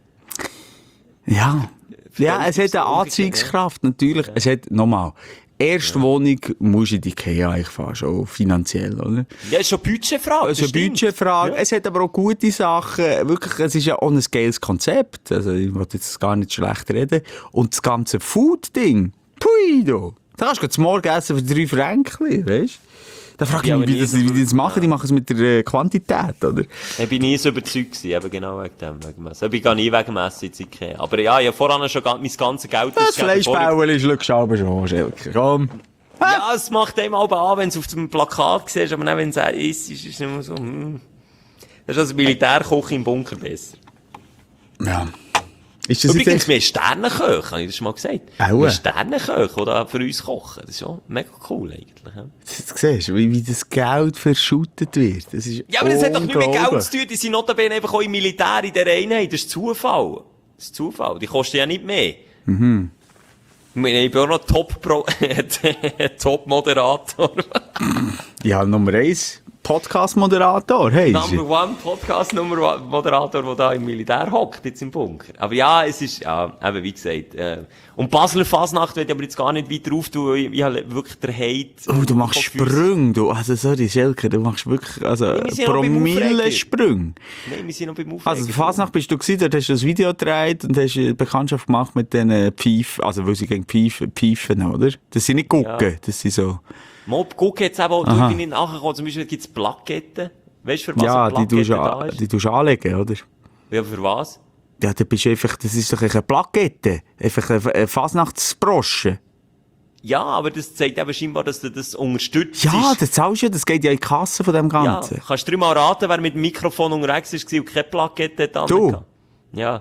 Ja. Ja, es hat eine Anziehungskraft, natürlich. Es hat, nochmal, erste Wohnung musst du in die Ikea eigentlich fast, auch finanziell, oder? Ja, ist schon Budgetfrage. Es ist eine Budgetfrage. Ja. Es hat aber auch gute Sachen. Wirklich, es ist ja auch ein geiles Konzept. Also, ich will jetzt gar nicht schlecht reden. Und das ganze Food-Ding. Pui, du. Da kannst du zum Morgen essen für 3 Franken, weißt? Da frage ich mich, wie die das machen. Die machen es mit der Quantität, oder? Ich bin nie so überzeugt gewesen, eben genau wegen dem. Ich gehe nie wegen dem Essen ins Ikea. Aber ja, ich habe vorhin schon mein ganzes Geld ausgegeben. Das Fleischbauer ist, schau aber schon, Schelker. Komm. Ja, es macht einem aber an, wenn du es auf dem Plakat siehst, aber dann, wenn es ist es immer so, Das ist als Militärkoch im Bunker besser. Ja. Ist das übrigens, wir haben Sternenköche, habe ich das schon mal gesagt. Wir haben Sternenköche, die da für uns kochen. Das ist schon mega cool eigentlich. Ja. Du siehst, wie das Geld verschüttet wird. Das ist ja, aber das hat doch nicht mit Geld zu tun. Die sind notabene einfach auch im Militär in der Einheit. Das ist Zufall. Das ist Zufall. Die kosten ja nicht mehr. Mhm. Ich bin auch noch Top-Moderator. Ja, Nummer 1. Podcast-Moderator, hey. Number 1 Podcast-Moderator, der da im Militär hockt, jetzt im Bunker. Aber ja, es ist, ja, eben wie gesagt, und Basler Fasnacht will ich aber jetzt gar nicht weiter auftun, ich habe wirklich der Hate. Oh, du machst Sprünge, du, also sorry, Schelker, du machst wirklich, also, Promille-Sprünge. Nein, wir sind noch beim Aufregen. Also, Fasnacht bist du gewesen, dort hast du das Video gedreht und hast eine Bekanntschaft gemacht mit den Pfeifen, also, weil sie gegen Pfeifen, oder? Das sind nicht Gucken, das sind so. Mob, guck jetzt eben, du bin nicht nachgekommen, zum Beispiel gibt's Plaketten. Weißt du, für was eine Plakette da ist? Die tust du anlegen, oder? Ja, für was? Ja, da bist du einfach, das ist doch eine Plakette. Einfach eine Fasnachtsbrosche. Ja, aber das zeigt eben scheinbar, dass du das unterstützt. Ja, das zahlst du ja, das geht ja in die Kasse von dem Ganzen. Ja, kannst du 3 Mal raten, wer mit dem Mikrofon unterwegs war und keine Plakette hat? Du? Ja.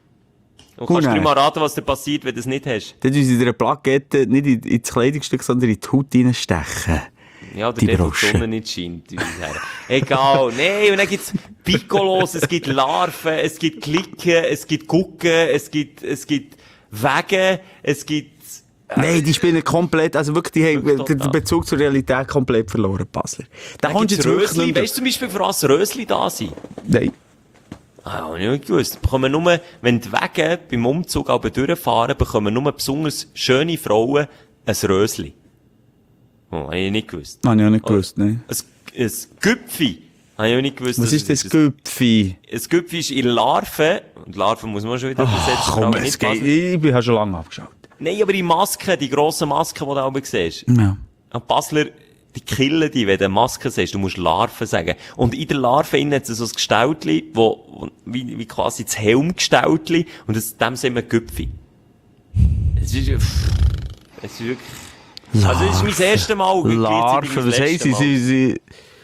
Und kannst 3 Mal raten, was dir passiert, wenn du es nicht hast. Dann tun sie dir eine Plakette nicht ins Kleidungsstück, sondern in die Haut reinstechen. Ja, oder der, wo die Sonne nicht scheint. Egal. Nee, und dann gibt's Piccolos, es gibt Larven, es gibt Klicken, es gibt Gucken, es gibt Wegen, es gibt... Nein, die spielen komplett, also wirklich, die haben den Bezug zur Realität komplett verloren, Basler. Da kommst du jetzt Rösli. Weißt du zum Beispiel, für was Rösli da sind? Nein. Ah, ich nicht gewusst. Bekommen nur, wenn die Wege beim Umzug aber durchfahren, bekommen nur besonders schöne Frauen ein Rösli. Oh, habe ich nicht gewusst. Habe ich auch nicht gewusst, ne? Ein Güpfi. Habe ich auch nicht gewusst. Was ist das Güpfi? Ein Güpfi ist in Larven. Und Larven muss man schon wieder übersetzen. Komm, es geht. Ich habe schon lange abgeschaut. Nein, aber in Masken, die grossen Masken, die du oben siehst. Ja. An Basler, die killen die, wenn du Masken siehst. Du musst Larven sagen. Und in der Larve innen hat es so ein Gestaltli, wie quasi das Helmgestaltli. Und dem sind wir Güpfi. Es ist wirklich... Also, das ist mein erstes Mal. Larven, was haben sie?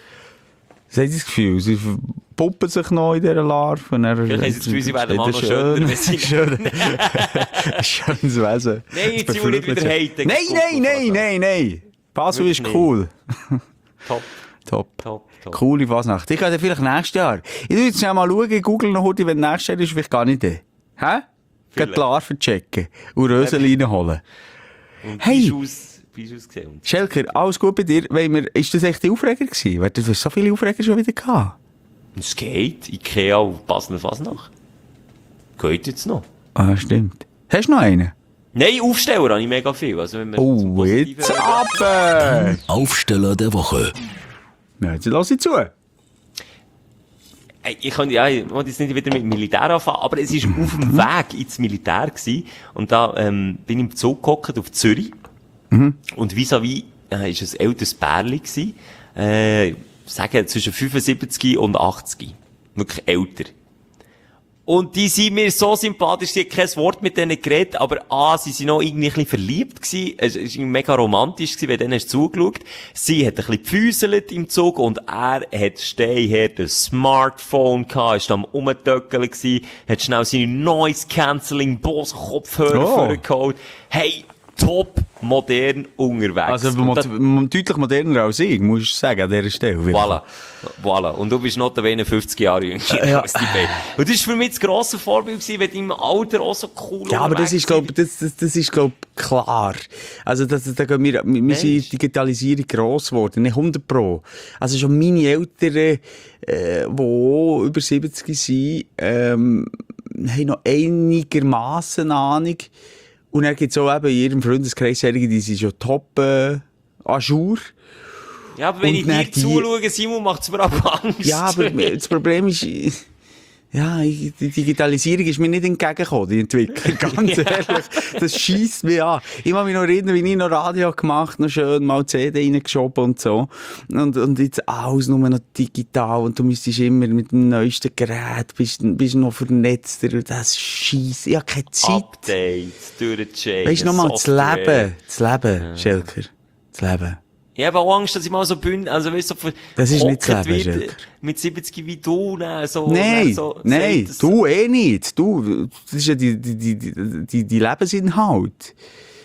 Was haben sie das Gefühl? Sie puppen sich noch in dieser Larve. Vielleicht haben sie das Gefühl, sie werden mal noch schöner, wenn sie... Schönes Wesen. Nein, jetzt sind wir nicht wieder haten. Nein. Basel ist cool. Top. Coole Fasnacht. Ich gehe vielleicht nächstes Jahr. Ich will jetzt schnell mal schauen, Google noch heute, wenn nächstes Jahr ist, vielleicht gar nicht. Hä? Geh die Larven checken und Rösel reinholen. Hey! Wie ist ausgesehen? Schelker, alles gut bei dir? Ist das echt die Aufreger gewesen? Du hast so viele Aufreger schon wieder gehabt. Es geht. Ikea und Basler Fasnacht. Geht jetzt noch. Ah, stimmt. Hast du noch einen? Nein, Aufsteller habe ich mega viel. Also, wenn wir jetzt ab! Aufsteller der Woche. Ja, jetzt lass ich zu. Ich will jetzt nicht wieder mit dem Militär anfangen, aber es war auf dem Weg ins Militär gewesen. Und da bin ich im Zug gehockt auf Zürich. Und vis-à-vis ist ein älteres Pärchen gewesen. Sagen zwischen 75 und 80. Wirklich älter. Und die sind mir so sympathisch, sie hat kein Wort mit denen geredet, aber sie sind noch irgendwie ein bisschen verliebt gewesen. Es war mega romantisch gewesen, weil denen hast du zugeschaut. Sie hat ein bisschen gefüßelt im Zug und er hat stehend ein Smartphone gehabt, ist am Rumtöckeln gewesen, hat schnell seine Noise-Cancelling Bose Kopfhörer vorgeholt. Hey, top modern unterwegs. Also deutlich moderner als ich, muss ich sagen, an dieser Stelle. Voilà. Und du bist notabene 50 Jahre jünger als die beiden. Und das war für mich das grosse Vorbild gewesen, wenn du im Alter auch so cool ja, aber das ist, glaub klar. Also, da gehen wir sind Digitalisierung gross geworden, nicht 100 Pro. Also schon meine Eltern, die über 70 sind, haben noch einigermassen Ahnung. Und dann gibt's auch eben in ihrem Freundeskreis solche, die sind schon top à jour. Ja, aber wenn ich dir zuschaue, Simon, macht's mir aber Angst. Ja, aber das Problem ist, ja, die Digitalisierung ist mir nicht entgegengekommen, die Entwicklung. Ganz ehrlich, das scheisst mich an. Ich kann mich noch erinnern, wie ich noch Radio gemacht, noch schön mal CD reingeschoben und so. Und jetzt alles nur noch digital und du müsstest immer mit dem neuesten Gerät, bist noch vernetzter und das scheisst. Ich habe keine Zeit. Updates, durchchecken. Weißt du nochmal, das Leben, Schelker, das Leben. Ich habe auch Angst, dass ich mal so bin, also weißt du, so das ist nicht das Leben, Schelker. Mit 70 wie du, so. Nein, nein, du nicht. Du, das ist ja die Lebensinhalt.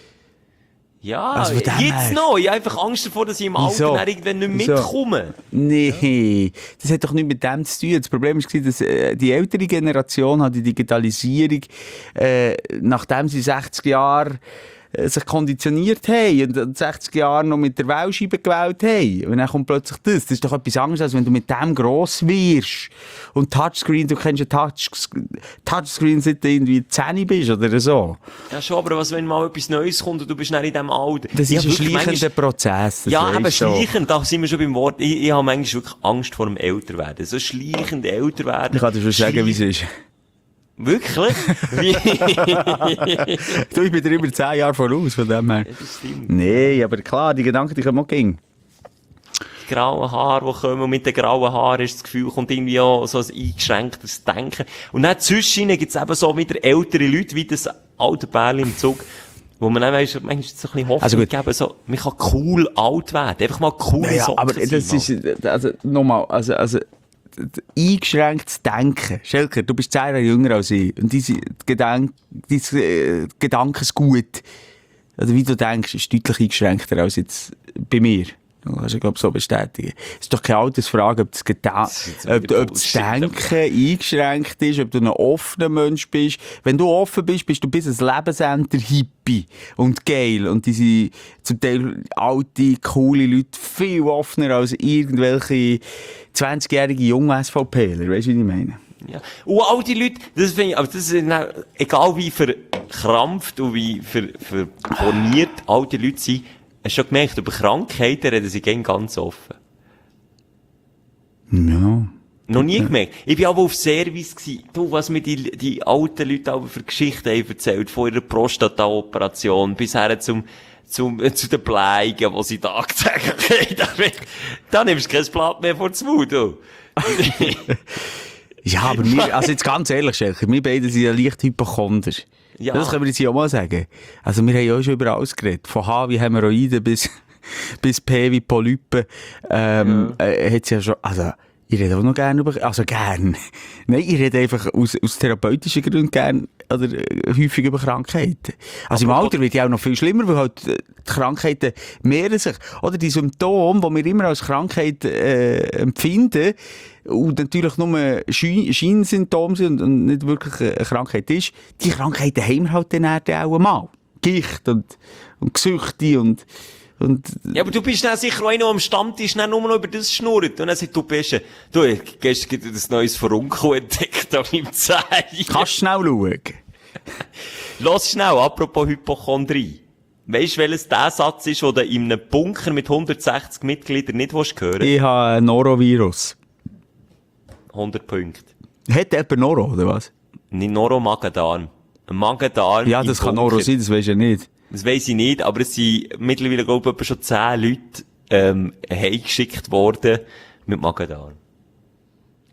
Ja, also jetzt noch. Ich habe einfach Angst davor, dass ich im Alter irgendwann nicht mitkomme. Nee, das hat doch nichts mit dem zu tun. Das Problem war, dass die ältere Generation hat die Digitalisierung, nachdem sie 60 Jahre sich konditioniert haben und 60 Jahre noch mit der Wählscheibe gewählt haben. Und dann kommt plötzlich das. Das ist doch etwas anderes, als wenn du mit dem gross wirst. Und Touchscreen, du kennst ja Touchscreen, seit du irgendwie 10 bist oder so. Ja schon, aber was, wenn mal etwas Neues kommt und du bist nicht in diesem Alter? Das ist ein schleichender Prozess. Ja, aber schleichend, da sind wir schon beim Wort. Ich habe manchmal wirklich Angst vor dem Älterwerden. So schleichend Älterwerden. Ich kann dir schon sagen, wie es ist. Wirklich? Du, ich bin dir über 10 Jahre voraus, von dem her. Ja, das stimmt. Nee, aber klar, die Gedanken, die kommen auch gehen. Die grauen Haare, die kommen, und mit den grauen Haaren ist das Gefühl, kommt irgendwie auch so ein eingeschränktes Denken. Und dann zwischen gibt es eben so wieder ältere Leute, wie das alte Pärchen im Zug, wo man dann manchmal so ein bisschen Hoffnung geben, so, man kann cool alt werden, einfach mal cool ja, aber das ist, also, nochmal, also, eingeschränktes Denken. Schelker, du bist 10 Jahre jünger als ich. Und dein Gedankensgut, also wie du denkst, ist deutlich eingeschränkter als jetzt bei mir. Du kannst ja, glaube ich, so bestätigen. Es ist doch keine Altersfrage, ob das Denken eingeschränkt ist, ob du ein offener Mensch bist. Wenn du offen bist, bist du bis ein Lebensende Hippie und geil. Und diese zum Teil alte, coole Leute viel offener als irgendwelche 20-jährige junge SVPler. Weißt du, wie ich meine? Ja. Und all die Leute, das finde ich, aber das ist egal wie verkrampft und wie verborniert alte Leute sind, hast du schon gemerkt, über Krankheiten reden sie ganz offen. Ja. Noch nie gemerkt. Ich war aber auf Service gewesen. Du, was mir die alten Leute aber für Geschichten haben erzählt, von ihrer Prostata-Operation bis her zu den Bleigen, die sie tagtäglich haben. Da nimmst du kein Blatt mehr vor den Mund, du. Ja, aber wir, also jetzt ganz ehrlich, Schelker, wir beide sind ja leicht Hypochonder. Ja. Das können wir jetzt hier auch mal sagen. Also wir haben ja auch schon über alles geredet. Von H wie Hämorrhoiden bis P wie Polypen. Hat's ja schon, also, ich rede auch noch gerne gern. Nein, ich rede einfach aus therapeutischen Gründen gern, oder häufig über Krankheiten. Also im Alter wird ja auch noch viel schlimmer, weil halt die Krankheiten mehren sich. Oder die Symptome, die wir immer als Krankheit empfinden, und natürlich nur Scheinsymptome sind und nicht wirklich eine Krankheit ist, die Krankheiten haben wir halt dann auch mal. Gicht und Gesüchte und ja, aber du bist dann sicher auch einer, der am Stammtisch nur noch über das schnurrt. Und dann sagt du, gestern gibt es ein neues Verunkel entdeckt an meinem Zeh. Kannst du schnell schauen? Lass schnell, apropos Hypochondrie. Weisst du, welches der Satz ist, den du in einem Bunker mit 160 Mitgliedern nicht hören willst? Ich habe ein Norovirus. 100 Punkte. Hat jemand Noro, oder was? Nicht Noro, Magen-Darm. Magen-Darm. Ja, das kann Noro sein, das weisst du ja nicht. Das weiss ich nicht, aber es sind mittlerweile, glaube ich, schon 10 Leute, heimgeschickt worden mit Magen-Darm.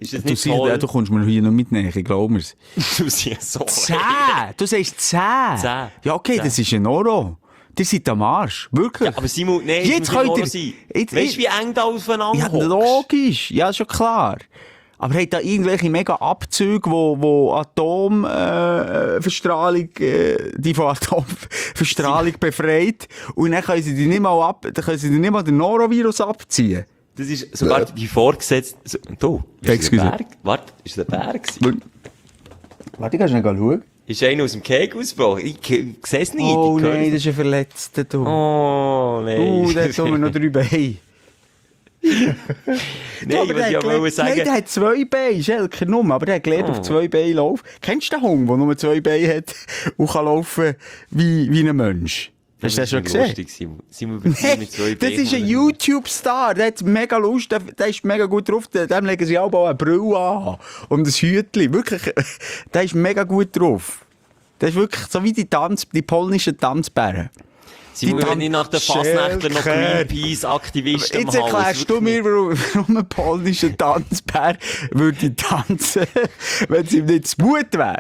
Ist das Du, nicht toll? du kommst mir hier noch mitnehmen, ich glaube mir's. Du siehst so. 10! Du sagst 10! 10. Ja, okay, 10. das ist ein Euro. Ihr seid am Arsch. Wirklich. Ja, aber Simon, nein, Jetzt es muss könnt nicht ihr- sein. jetzt- Weißt du, wie eng da aufeinander Ja, hockst? logisch. Ja, schon klar. Aber habt da irgendwelche mega Abzüge, wo Atomverstrahlung, die von Atomverstrahlung befreit, und dann können sie die nicht mal den Norovirus abziehen? Das ist sogar die vorgesetzte... Du, ist Excuse. das ein Berg? Warte, ist das ein Berg gewesen? Warte, kannst du nicht schauen? Ist einer aus dem Keg ausgebrochen? Ich sehe es nicht. Oh ich höre nein, es das ist ein Verletzter, du. Oh, nein. Da tun wir noch 3 Beine. Nein, Aber was ich auch wollte sagen... Nein, der hat 2 Beine, Schelker nur, aber der hat gelernt, auf 2 Beinen laufen. Kennst du den Hund, der nur 2 Beine hat und kann laufen wie ein Mensch? Hast du das schon gesehen? Lustig, Simon überzieht mit 2 Das Beinen. ist ein YouTube-Star, der hat mega Lust, der ist mega gut drauf, dem legen sie auch eine Brille an und ein Hütchen, wirklich, der ist mega gut drauf. Der ist wirklich so wie die polnischen Tanzbären. Simon, wenn ich nach der Fasnachtler noch Schelker. Greenpeace-Aktivisten Jetzt erklärst du mir, warum ein polnischer Tanzbär würde tanzen, wenn es ihm nicht zu Mut wäre.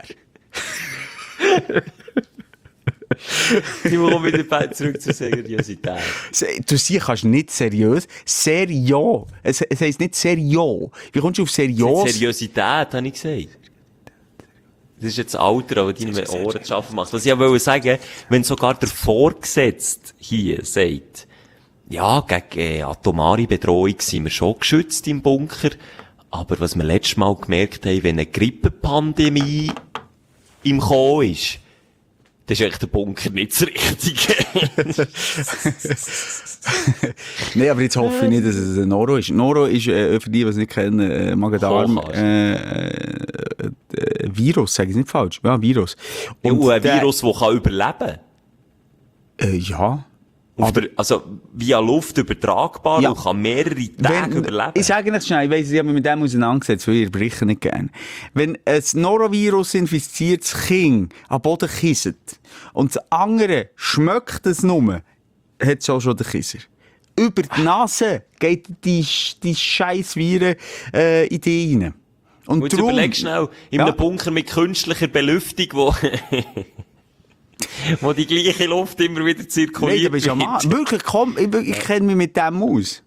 Simon, komm wieder zurück zur Seriosität. Du siehst, kannst nicht seriös. Serio. Es heisst nicht serio. Wie kommst du auf serios? Seriosität, habe ich gesagt. Das ist jetzt das Alter, das deine Ohren zu schaffen macht. Was ich aber sagen, wenn sogar der Vorgesetzte hier sagt, ja, gegen atomare Bedrohung sind wir schon geschützt im Bunker, aber was wir letztes Mal gemerkt haben, wenn eine Grippepandemie im Kommen ist, dann ist eigentlich der Bunker nicht das Richtige. Nein, aber jetzt hoffe ich nicht, dass es ein Noro ist. Noro ist, für die, die es nicht kennen, Magen-Darm, Virus, sage ich nicht falsch. Ja, Virus. Und ein Virus, das überleben kann. Ja. Also, via Luft übertragbar Ja. und kann mehrere Tage überleben. Ich sage nicht schnell, ich weiss, ich habe mich mit dem auseinandergesetzt, weil ich breche nicht gerne. Wenn ein Norovirus infiziertes Kind am Boden kisset und das andere schmeckt es nur, hat es auch schon den Kisser. Über die Nase geht die scheiß Viren in die rein. Und jetzt darum- überleg schnell, in Ja. einem Bunker mit künstlicher Belüftung, wo die gleiche Luft immer wieder Nein, zirkuliert da bist du am Arsch. Wirklich, komm, ich kenne mich mit dem aus.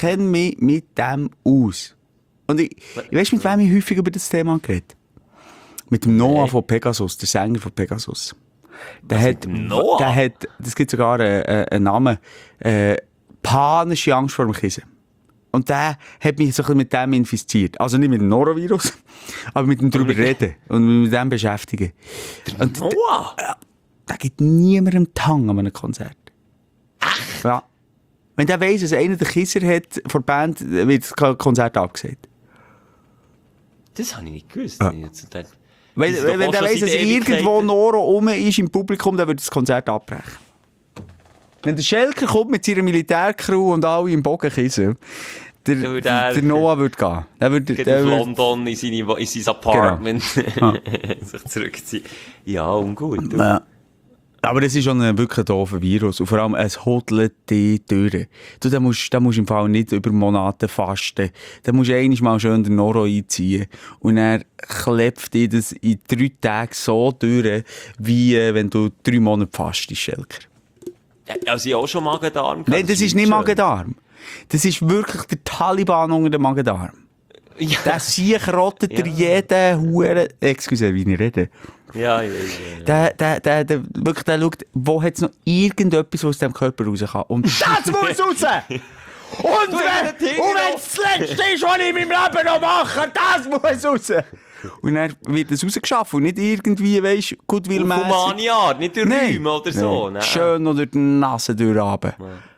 Und ich weiss, mit wem ich häufig über das Thema geredet? Mit dem Noah von Pegasus, der Sänger von Pegasus. Noah? Der hat, das gibt sogar einen Namen, panische Angst vor dem Kissen. Und der hat mich so ein bisschen mit dem infiziert. Also nicht mit dem Norovirus, aber mit dem drüber reden und mich mit dem beschäftigen. Und Noah! da gibt niemandem die Hang an einem Konzert. Ach? Ja. Wenn der weiss, dass einer den Kisser hat von der Band, wird das Konzert abgesagt. Das habe ich nicht gewusst. Ja. Ich jetzt gedacht, Wenn das ist doch der auch schon weiss, dass seit irgendwo Ewigkeiten. Noro rum ist im Publikum, dann wird das Konzert abbrechen. Wenn der Schelker kommt mit seiner Militärcrew und alle im Bogen kissen, der Noah würde gehen. Geht auf London in sein Apartment sich zurückziehen. Ja, ungut. Ja. Aber das ist schon ein wirklich doofer Virus. Und vor allem, es hodelt die durch. Da musst im Fall nicht über Monate fasten. Da musst du einmal schön den Noro einziehen. Und er klebt dir das in 3 Tagen so durch, wie wenn du 3 Monate fastest, Schelker. Also ich auch schon Magen-Darm. Nein, das ist nicht Magen-Darm. Das ist wirklich der Taliban unter dem Magen-Darm. Ja. Der Sieg rottet dir jeden Huren... Excuse, wie ich rede. Ja. Der wirklich, der schaut, wo hat es noch irgendetwas, was aus dem Körper raus kann. Und das muss raus! Und wenn es das Letzte ist, was ich in meinem Leben noch mache, das muss raus! Und dann wird es rausgeschaffen und nicht irgendwie, weisst, gutwillmässig. Humaniar, nicht durch Räume oder so. Nein. Schön oder die Nase durchhaben.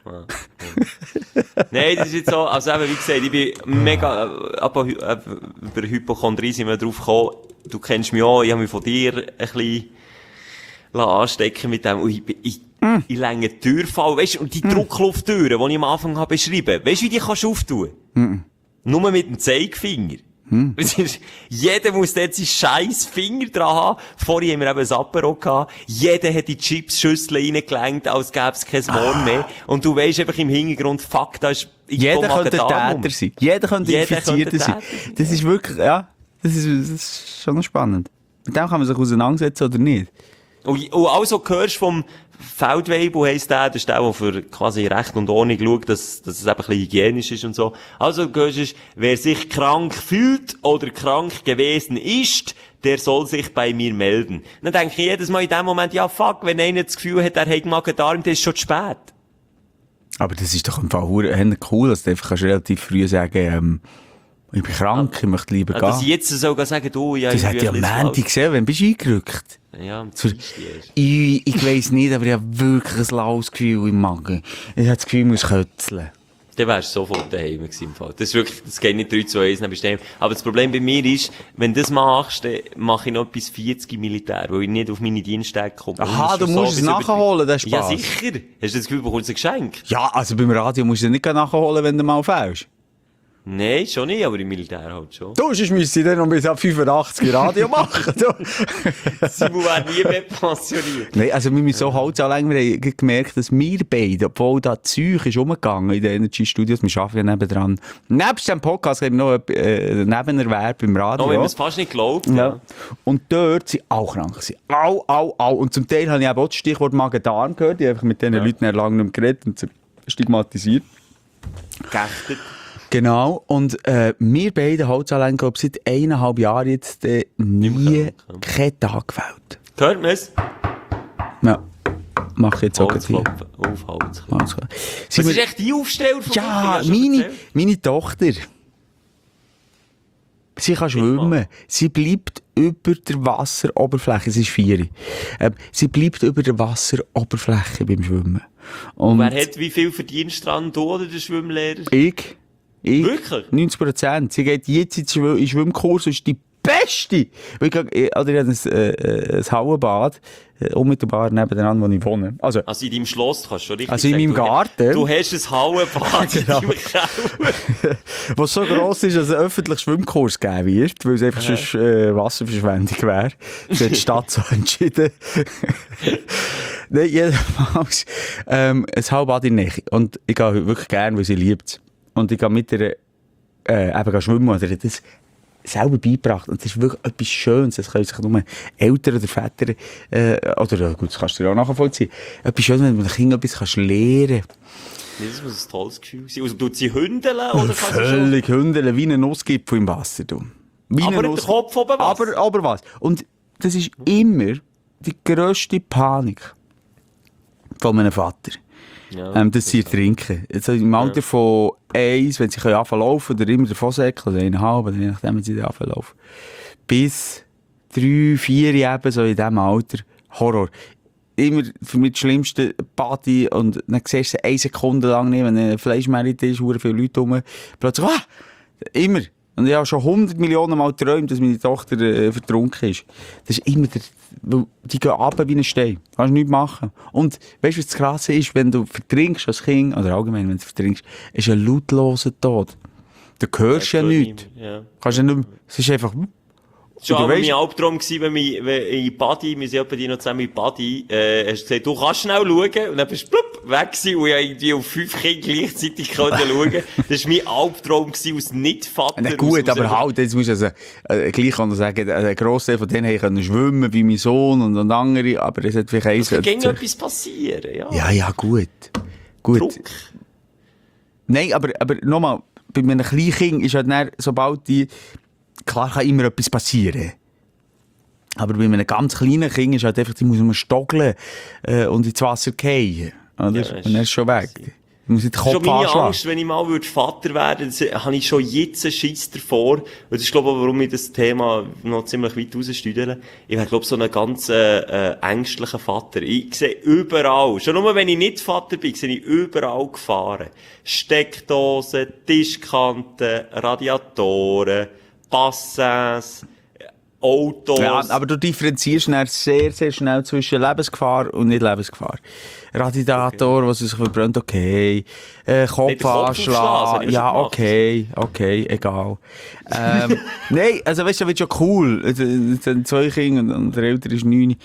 Nein, das ist jetzt so, also eben, wie gesagt, ich bin mega, aber über Hypochondrie sind wir drauf gekommen. Du kennst mich auch, ich habe mich von dir ein bisschen anstecken mit dem, und ich länge Türfall, weisst du, und die Drucklufttüren, die ich am Anfang habe beschrieben, weisst du, wie die kannst du auftun? Nur mit dem Zeigefinger. Jeder muss dort seinen scheiß Finger dran haben. Vorhin haben wir eben ein Apero gehabt. Jeder hat die Chips-Schüssel reingelenkt, als gäbe es kein Morgen mehr. Und du weisst einfach im Hintergrund, fuck, da ist... Jeder könnte ein Täter sein. Jeder könnte Infizierter sein. Das ist wirklich, ja, das ist schon noch spannend. Mit dem kann man sich auseinandersetzen oder nicht. Und also hörst vom Feldwebel heisst das ist der für quasi Recht und Ordnung schaut, dass es eben ein bisschen hygienisch ist und so. Also hörst du, wer sich krank fühlt oder krank gewesen ist, der soll sich bei mir melden. Dann denke ich jedes Mal in dem Moment, ja fuck, wenn einer das Gefühl hat, er hat Magen-Darm, dann ist es schon zu spät. Aber das ist doch im Fall cool, dass du einfach relativ früh sagen ich bin krank, ich möchte lieber gehen. Dass ich jetzt sogar sagen, du, ja, das hat ja am Montag gesehen, wann bist du eingerückt? Ja, ich weiss nicht, aber ich habe wirklich ein laues Gefühl im Magen. Ich habe das Gefühl, ich muss kötzeln. Dann wärst du sofort daheim gewesen im Fall. Das ist wirklich, das geht nicht 3 zu 1, dann bist du daheim. Aber das Problem bei mir ist, wenn du das machst, dann mache ich noch bis 40 Militär, weil ich nicht auf meine Diensttage komme. Aha, du musst es nachholen, das ist Spaß. Ja, sicher. Hast du das Gefühl, du bekommst ein Geschenk? Ja, also beim Radio musst du es nicht nachholen, wenn du mal fällst. Nein, schon nicht, aber im Militär halt schon. Du, sonst müsste ich dann noch bis ab 85 Radio machen. Simon wäre nie mehr pensioniert. Nein, also wir müssen so Holzanlegen, wir haben gemerkt, dass wir beide, obwohl da Zeug ist rumgegangen in den Energy Studios, wir arbeiten ja nebendran. Nebst dem Podcast haben wir noch einen Nebenerwerb im Radio. Oh, wenn man es fast nicht glaubt. Ja. Und dort sind auch krank gewesen. Au. Und zum Teil habe ich auch das Stichwort Magen-Darm gehört. Ich habe einfach mit diesen Leuten lange nicht mehr geredet und stigmatisiert. Geächtet. Genau, und wir beide Holzanlegen, glaube ich, seit 1,5 Jahren jetzt nie keinen Tag gefällt. Hört man es? Ja, mach ich jetzt auch Holz hier. auf Holz. Was ist echt die Aufsteller von Ja, meine Tochter. Sie kann schwimmen. Sie bleibt über der Wasseroberfläche. Es ist 4. Sie bleibt über der Wasseroberfläche beim Schwimmen. Und wer hat wie viel Verdienst dran, du oder der Schwimmlehrer? Ich. Wirklich? 90%. Sie geht jetzt in den Schwimmkurs und ist die Beste. Ich habe ein Hallenbad, unmittelbar nebenan, wo ich wohne. Also in deinem Schloss kannst du schon richtig also in meinem Garten. Du hast ein Hallenbad in deinem Keller. Was so gross ist, dass ein öffentlicher Schwimmkurs geben wird, weil es einfach sonst Wasserverschwendung wäre. Das hat die Stadt so entschieden. Nein, jedenfalls ein Hallenbad in der Nähe. Und ich gehe wirklich gerne, weil sie liebt es. Und ich gehe mit ihr eben schwimmen. Und er hat das selber beigebracht. Und das ist wirklich etwas Schönes. Das können sich nur Eltern oder Väter, oder gut, das kannst du dir auch nachvollziehen. Etwas Schönes, wenn du einem Kind etwas lernen kannst. Das muss ein tolles Gefühl sein. Also, tut sie hündeln? Oder völlig hündeln, wie ein Nussgipfel im Wasser. Du. Aber der Kopf oben Wasser? Aber was? Und das ist immer die grösste Panik von meinem Vater. Ja, dass sie trinken. Also im Alter von 1, wenn sie anfangen zu laufen, oder immer davon säckeln, oder 1,5, oder je nachdem, wenn sie anfangen zu laufen. Bis 3, 4 eben, so in diesem Alter. Horror. Immer für mich das schlimmste Party, und dann siehst du sie 1 Sekunde lang nicht, wenn ein Fleischmerit ist, sehr viele Leute rum, plötzlich, immer. Und ich habe schon 100 Millionen Mal geträumt, dass meine Tochter vertrunken ist. Das ist immer weil die gehen runter wie ein Stein. Kannst du nichts machen. Und weißt du, was das Krasse ist? Wenn du vertrinkst als Kind, oder allgemein, wenn du vertrinkst, ist ein lautloser Tod. Du hörst ja nichts. Ja. Kannst du nicht mehr, es ist einfach... Das war aber mein Albtraum gewesen, wenn in Badi, wir sind etwa die noch zusammen in Badi, hast du gesagt, du kannst schnell schauen, und dann bist du weg gewesen, und ich irgendwie auf 5 Kinder gleichzeitig schauen konnte. Das war mein Albtraum gewesen, als Nicht-Vater. Na gut, aber halt, jetzt musst du gleich sagen, ein Grossteil von denen können schwimmen, wie mein Sohn und andere, aber es hat vielleicht eins... Es kann etwas passieren, ja. Ja, gut. Druck. Nein, aber nochmal, bei einem kleinen Kind ist halt dann, sobald die... Klar kann immer etwas passieren. Aber bei einem ganz kleinen Kind ist halt einfach, die muss man stoggeln und ins Wasser fallen. Oder? Ja, und er ist schon weg. Ich muss nicht den Kopf anschlagen. Meine Angst, wenn ich mal Vater werden würde, habe ich schon jetzt einen Schiss davor. Und das ist, glaube ich, warum ich das Thema noch ziemlich weit rausstüdele. Ich wäre, glaube ich, so ein ganz ängstlicher Vater. Ich sehe überall, schon nur wenn ich nicht Vater bin, sehe ich überall Gefahren. Steckdosen, Tischkanten, Radiatoren, Bassins, Autos. Ja, aber du differenzierst dann sehr, sehr schnell zwischen Lebensgefahr und nicht Lebensgefahr. Radiator, was sich verbrennt, okay. Kopfanschlag, ja, okay, egal. Nein, also weißt du, das wird schon cool. Es sind 2 Kinder und der Ältere ist 9.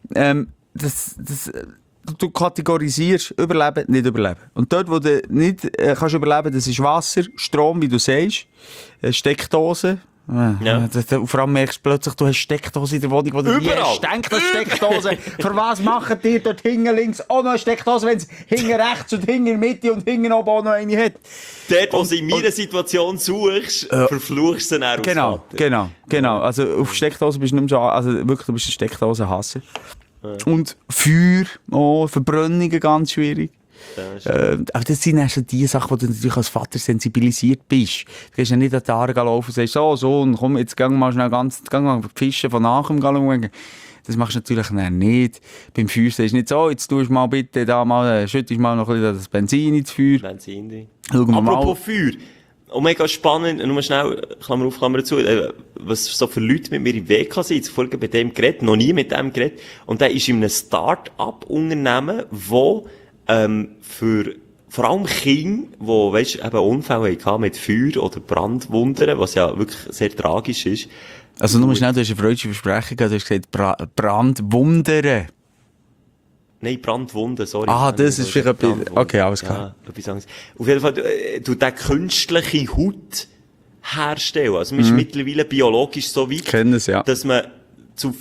Du kategorisierst Überleben, nicht Überleben. Und dort, wo du nicht kannst überleben, das ist Wasser, Strom, wie du sagst, Steckdose. Ja. Vor allem merkst du plötzlich, du hast Steckdose in der Wohnung, wo du nie denkst, das Steckdose. Für was machen die dort hinten links auch noch eine Steckdose, wenn es hinten rechts und hinten in der Mitte und hinten oben auch noch eine hat? Dort, wo du in meiner Situation suchst, verfluchst du sie dann Genau. Also auf Steckdose bist du nicht mehr so, also wirklich, du bist ein Steckdosenhasser. Ja. Und Feuer, Verbrennungen ganz schwierig. Aber das sind dann so die Sachen, wo du natürlich als Vater sensibilisiert bist. Du gehst ja nicht an die Haare laufen und sagst, Sohn, komm, jetzt geh mal schnell fischen von nachher schauen. Das machst du natürlich nicht. Beim Feuer sagst du nicht so, jetzt tust du mal bitte da mal, schüttest mal noch ein bisschen das Benzin ins Feuer. Apropos Feuer. Mega spannend, nur schnell, Klammer auf, Klammer zu, was so für Leute mit mir im Weg sind. Jetzt vorher bei dem geredet, noch nie mit dem geredet. Und der ist in einem Start-up-Unternehmen, wo für vor allem Kinder, die, weisst, eben Unfälle hatten mit Feuer oder Brandwunden, was ja wirklich sehr tragisch ist. Also nur schnell, du hast eine freudige Versprechung gehabt, du hast gesagt Brandwundern. Nein, Brandwunden, sorry. Das ist vielleicht etwas, okay, alles klar. Ja, etwas anderes. Auf jeden Fall, du den künstliche Haut herstellen. Also man ist mittlerweile biologisch so weit, dass man zu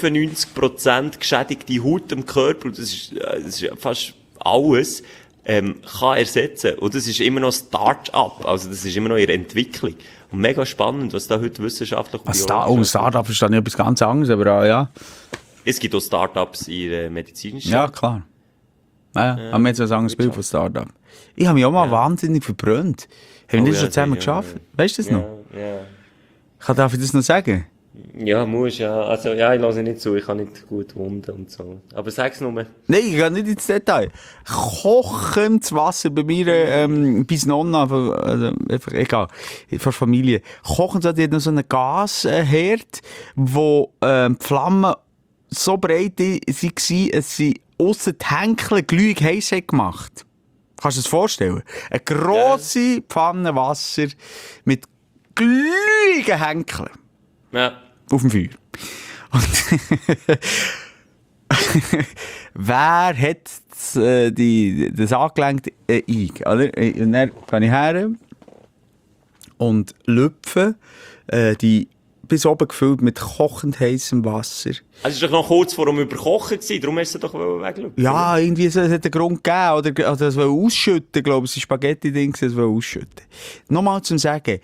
95% geschädigte Haut im Körper, und das ist fast alles, kann ersetzen. Und das ist immer noch Start-up. Also das ist immer noch ihre Entwicklung. Und mega spannend, was da heute wissenschaftlich Start-up ist dann etwas ganz anderes, aber ja. Es gibt auch Start-ups in der medizinischen. Ja, klar. Ja. Haben wir jetzt ein anderes Bild von Start-up. Ich habe mich auch mal wahnsinnig verbrannt. Haben wir das schon zusammen geschafft? Weißt du das noch? Ja. Darf ich das noch sagen? Ja, muss ja. Also, ja, ich lasse nicht zu, ich kann nicht gut wunden und so. Aber sag's nur. Nein, ich gehe nicht ins Detail. Kochendes Wasser bei mir, bis Nonna, also, einfach, egal, von Familie. Kochendes Wasser, die hat noch so einen Gasherd, wo, die Flammen so breit waren, dass sie ausser die Henkel glühig heiß hat gemacht. Kannst du dir das vorstellen? Eine grosse Pfanne Wasser mit glühigen Henkeln. Ja. Auf dem Feuer. Und wer hat das angelenkt? Ich. Oder? Und dann gehe ich her und lüpfe die bis oben gefüllt mit kochend heissem Wasser. Also es war doch noch kurz vor dem Überkochen gewesen, darum hast du doch weglüpfen. Ja, irgendwie es hat einen Grund gegeben. Oder es wollte ausschütten, glaube ich. Es war Spaghetti-Ding, es wollte ausschütten. Nochmal zum Sagen.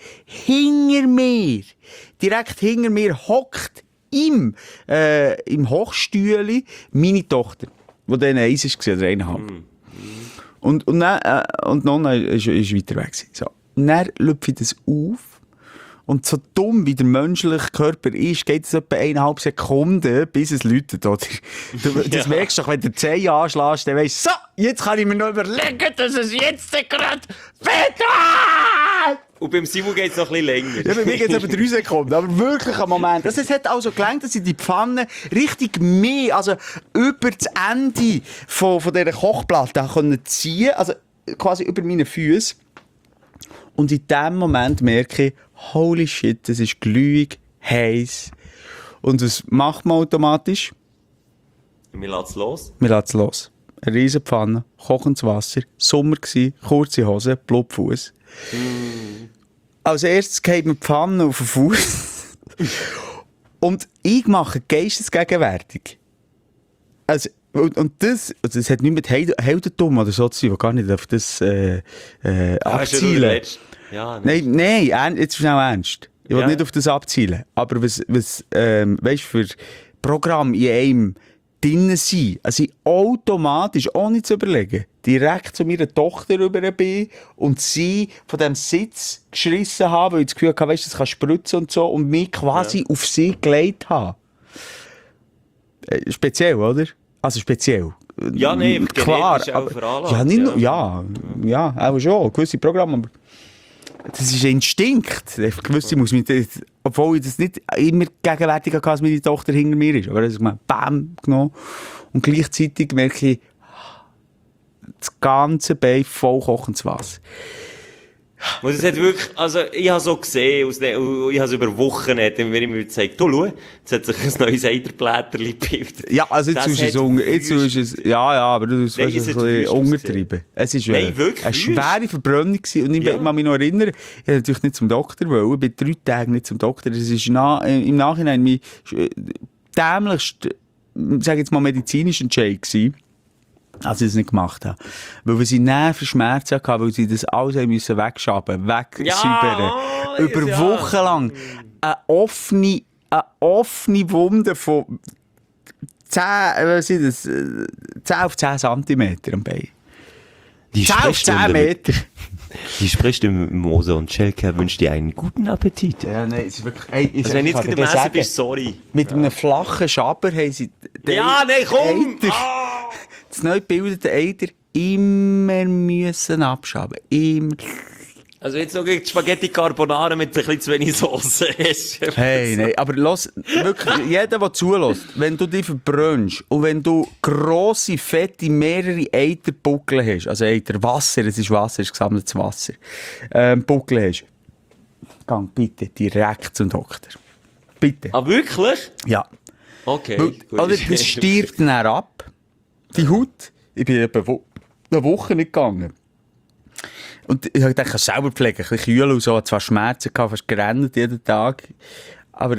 Direkt hinter mir hockt im Hochstühle meine Tochter, die dann 1 war, oder 1,5. Und Nonna ist weiter weg gewesen. So. Und dann lüpfe ich das auf. Und so dumm wie der menschliche Körper ist, geht es etwa 1,5 Sekunden, bis es läutet, oder? Das merkst du doch, wenn du 10 anschlägst, dann weisst du, so, jetzt kann ich mir noch überlegen, dass es jetzt gerade wird. Und beim Simon geht es noch ein bisschen länger. Ja, bei mir geht es etwa 3 Sekunden, aber wirklich ein Moment. Es hat also gelangt, dass ich die Pfanne richtig mehr, also über das Ende von dieser Kochplatte ziehen konnte, also quasi über meine Füße. Und in dem Moment merke ich, holy shit, das ist glühig, heiß. Und was macht man automatisch? Wir lassen los. Eine riesen Pfanne, kochendes Wasser, Sommer gsi, kurze Hose, Blutfuß. Als erstes geht mir die Pfanne auf den Fuß. Und ich mache geistesgegenwärtig. Also, und das hat nicht mit Heldentum oder so zu tun, gar nicht auf das abzielen. Ja, nein, jetzt schnell ernst. Ich will nicht auf das abzielen. Aber was weißt, für Programm in einem drin sein, also ich automatisch, ohne zu überlegen, direkt zu meiner Tochter rüber bin und sie von dem Sitz geschrissen habe, weil ich das Gefühl hatte, weißt, das kann spritzen und so, und mich quasi auf sie gelegt habe. Speziell, oder? Also speziell. Ja, nein, klar. ist auch für alle. Ja, nicht nur, ja, auch schon, gewisse Programme. das ist ein Instinkt. Gewisse muss mich, obwohl ich das nicht immer gegenwärtig hatte, als meine Tochter hinter mir ist. Aber das ist bam genommen. Und gleichzeitig merke ich, das ganze Bein voll kochendes Wasser. Und es hat wirklich, also, ich habe so gesehen, ich habe es über Wochen, hat mir immer gezeigt, du, schau, jetzt hat sich ein neues Eiderblätterchen gebildet. Ja, also jetzt ist es, ja, aber du hast es ein bisschen untertrieben. Es ist Nein, wirklich, eine schwere Verbrennung gewesen. Und ich kann mich noch erinnern, ich wollte natürlich nicht zum Doktor wollen, ich bin 3 Tage nicht zum Doktor. Das ist im Nachhinein mein dämlichster, sage jetzt mal, medizinischer Entscheid gewesen. Als ich das nicht gemacht habe. Weil sie Nervenschmerzen hatten, weil sie das alles müssen wegschaben, wegsäubern. Über Wochen lang. Eine offene Wunde von 10 auf 10 Zentimeter am Bein. 10 auf 10 Meter. Die spricht mit Moser und Schelke, wünscht dir einen guten Appetit. Ja, nein, es ist wirklich... Hey, also wenn du jetzt gerade am Essen bist, sorry. Mit einem flachen Schaber haben sie... Ja, nein, komm! Das neu gebildete Eider immer müssen abschaben. Immer. Also jetzt noch gegen Spaghetti Carbonara mit ein bisschen zu wenig Sauce. Hey, nein, aber los, wirklich, jeder, der zulässt, wenn du dich verbrennst und wenn du grosse, fette, mehrere Eiterbuckel hast, also Eiterwasser, es ist gesammeltes Wasser, Buckel hast, gang bitte direkt zum Doktor. Bitte. Ah, wirklich? Ja. Okay. Weil, oder das stirbt dann ab. Die Haut, ich bin etwa eine Woche nicht gegangen. Und ich habe gedacht, ich kann selber pflegen, ein bisschen kühl und so, zwar Schmerzen gehabt, fast gerannt jeden Tag, aber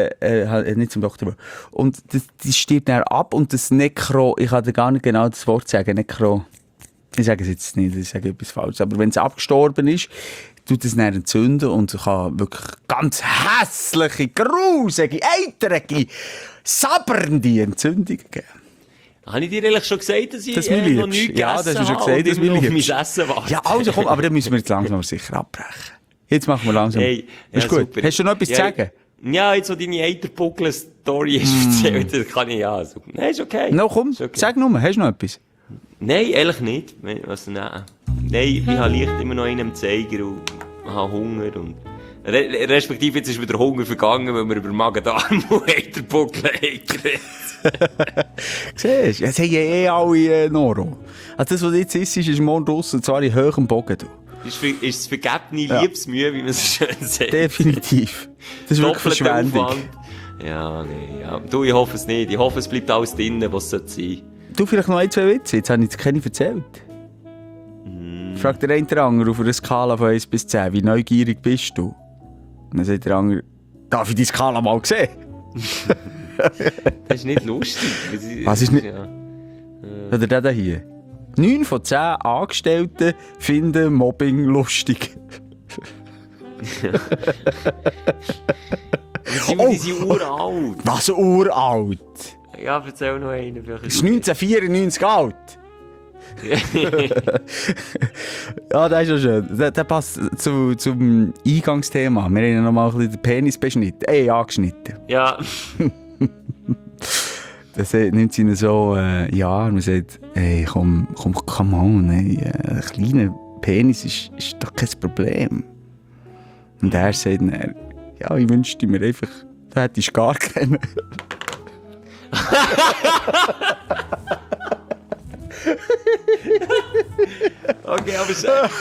nicht zum Doktor. Und das stirbt dann ab und das Nekro, ich kann dir gar nicht genau das Wort sagen, Nekro, ich sage es jetzt nicht, ich sage etwas falsch, aber wenn es abgestorben ist, tut es dann entzünden und es kann wirklich ganz hässliche, grusige, eiterige, sabbernde Entzündungen geben. Habe ich dir eigentlich schon gesagt, dass ich noch nichts gegessen habe? Ja, das hast du schon gesagt, dass wir mein Essen warten. Ja, also komm, aber dann müssen wir jetzt langsam aber sicher abbrechen. Jetzt machen wir langsam. Hey, ist ja, gut. Super. Hast du noch etwas zu sagen? Ja, jetzt, wo deine Eiterbuckel-Story hast erzählt, das kann ich ja. Super. Nein, ist okay. No, komm, okay. sag nur, hast du noch etwas? Nein, ehrlich nicht. Also, nein, ich habe leicht immer noch einen am Zeiger und habe Hunger und... Respektive, jetzt ist wieder Hunger vergangen, weil wir über Magen-Darm und Eiterbuckel geredet. Siehst du, es haben ja alle Noro. Also das, was du jetzt isst, ist morgen draussen, und zwar in hohem Bogen. Ist es vergebene Liebesmühe, wie man so schön sagt. Definitiv. Das ist wirklich Verschwendung. Aufwand. Ja, nee, ja. Du, ich hoffe es nicht. Ich hoffe, es bleibt alles drinnen, was es sein sollte. Du, vielleicht noch 1, 2 Witze. Jetzt habe ich keine erzählt. Fragt der eine oder andere auf einer Skala von 1 bis 10, wie neugierig bist du? Und dann sagt der andere, darf ich die Skala mal sehen? Das ist nicht lustig. Was ist nicht? Ja. Oder der da hier? 9 von 10 Angestellten finden Mobbing lustig. Die sind uralt. Was, uralt? Ja, erzähl noch einen. Das ist 1994 alt. Ja, das ist ja schön. Der passt zum Eingangsthema. Wir haben ja noch mal ein bisschen den Penis beschnitten. Angeschnitten. Ja. Das nimmt sie ihn so, und sagt, hey, komm, come on, hey, ein kleiner Penis ist doch kein Problem. Und er sagt dann, ja, ich wünschte mir einfach, du hättest gar keinen. Okay, aber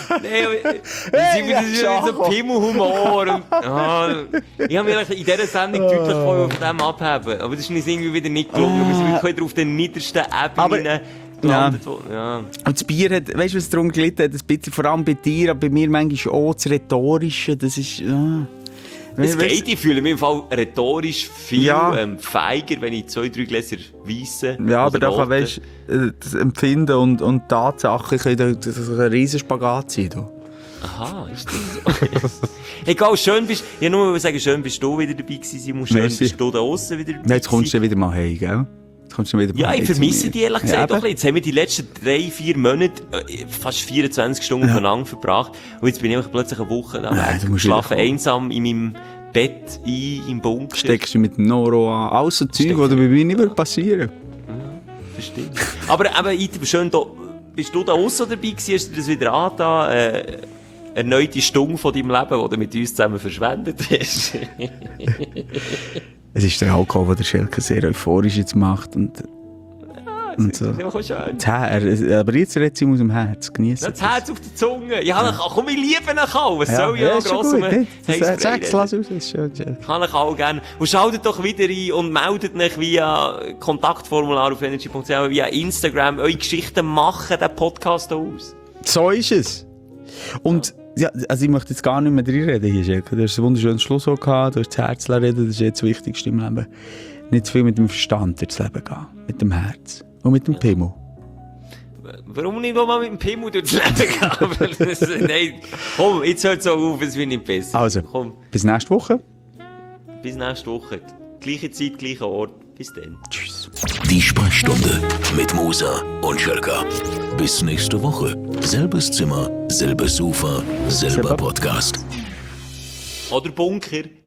das ist ja so Pimmelhumor. Ich habe mich in dieser Sendung deutlich von dem abheben. Aber das ist uns irgendwie wieder nicht gelungen. Wir sind wirklich wieder auf den niedersten Ebenen gelandet. Ja. Und das Bier hat, weißt du, was darum gelitten hat? Ein bisschen, vor allem bei dir, aber bei mir manchmal auch das Rhetorische. Das ist, Es geht, ich fühle mich im Fall rhetorisch viel feiger, wenn ich 2, 3 Gläser weisse. Ja, aber da kann, weißt, das Empfinden und Tatsachen können ein riesen Spagat sein. Du. Aha, ist das so? Egal, schön bist du. Ja, nur sagen, schön bist du wieder dabei gewesen, Simon. Schön bist du da aussen wieder dabei gewesen. Jetzt kommst du wieder mal heim, gell? Ja, ich vermisse die ehrlich gesagt doch. Jetzt haben wir die letzten 3, 4 Monate fast 24 Stunden voneinander verbracht. Und jetzt bin ich plötzlich eine Woche da weg. Schlafe einsam in meinem Bett im Bunker. Steckst du mit dem Noro an. Alles so Zeug, die bei mir nicht passieren. Ja, verstehe. Aber Ita, schön, da, bist du da aussen dabei gewesen? Hast du das wieder angetan? erneute Stunde von deinem Leben, die du mit uns zusammen verschwendet hast. Es ist der Alkohol, den der Schelker sehr euphorisch jetzt macht. Und so. Aber jetzt redet sie aus dem Herz. Genießen. Das Herz auf der Zunge. Ja, komm, ich liebe ihn auch. Was soll ich noch gross um Sechs lass aus, ist schön. Kann ich auch gerne. Und schaltet doch wieder ein und meldet euch via Kontaktformular auf energy.ch, via Instagram, eure Geschichten machen den Podcast aus. So ist es. Und ja, also ich möchte jetzt gar nicht mehr reinreden hier, Schelker. Du hast einen wunderschönen Schluss auch gehabt, du hast das Herz reden, das ist jetzt das Wichtigste im Leben. Nicht zu viel mit dem Verstand durchs Leben gehen, mit dem Herz und mit dem Pimmel. Warum nicht mal mit dem Pimmel durchs Leben gehen? Nein, komm, jetzt hört so auf, es wird nicht besser. Also, komm. Bis nächste Woche. Bis nächste Woche. Gleiche Zeit, gleicher Ort. Bis dann. Tschüss. Die Sprechstunde mit Musa und Schelker. Bis nächste Woche. Selbes Zimmer, selbes Sofa, selber Podcast. Oder Bunker.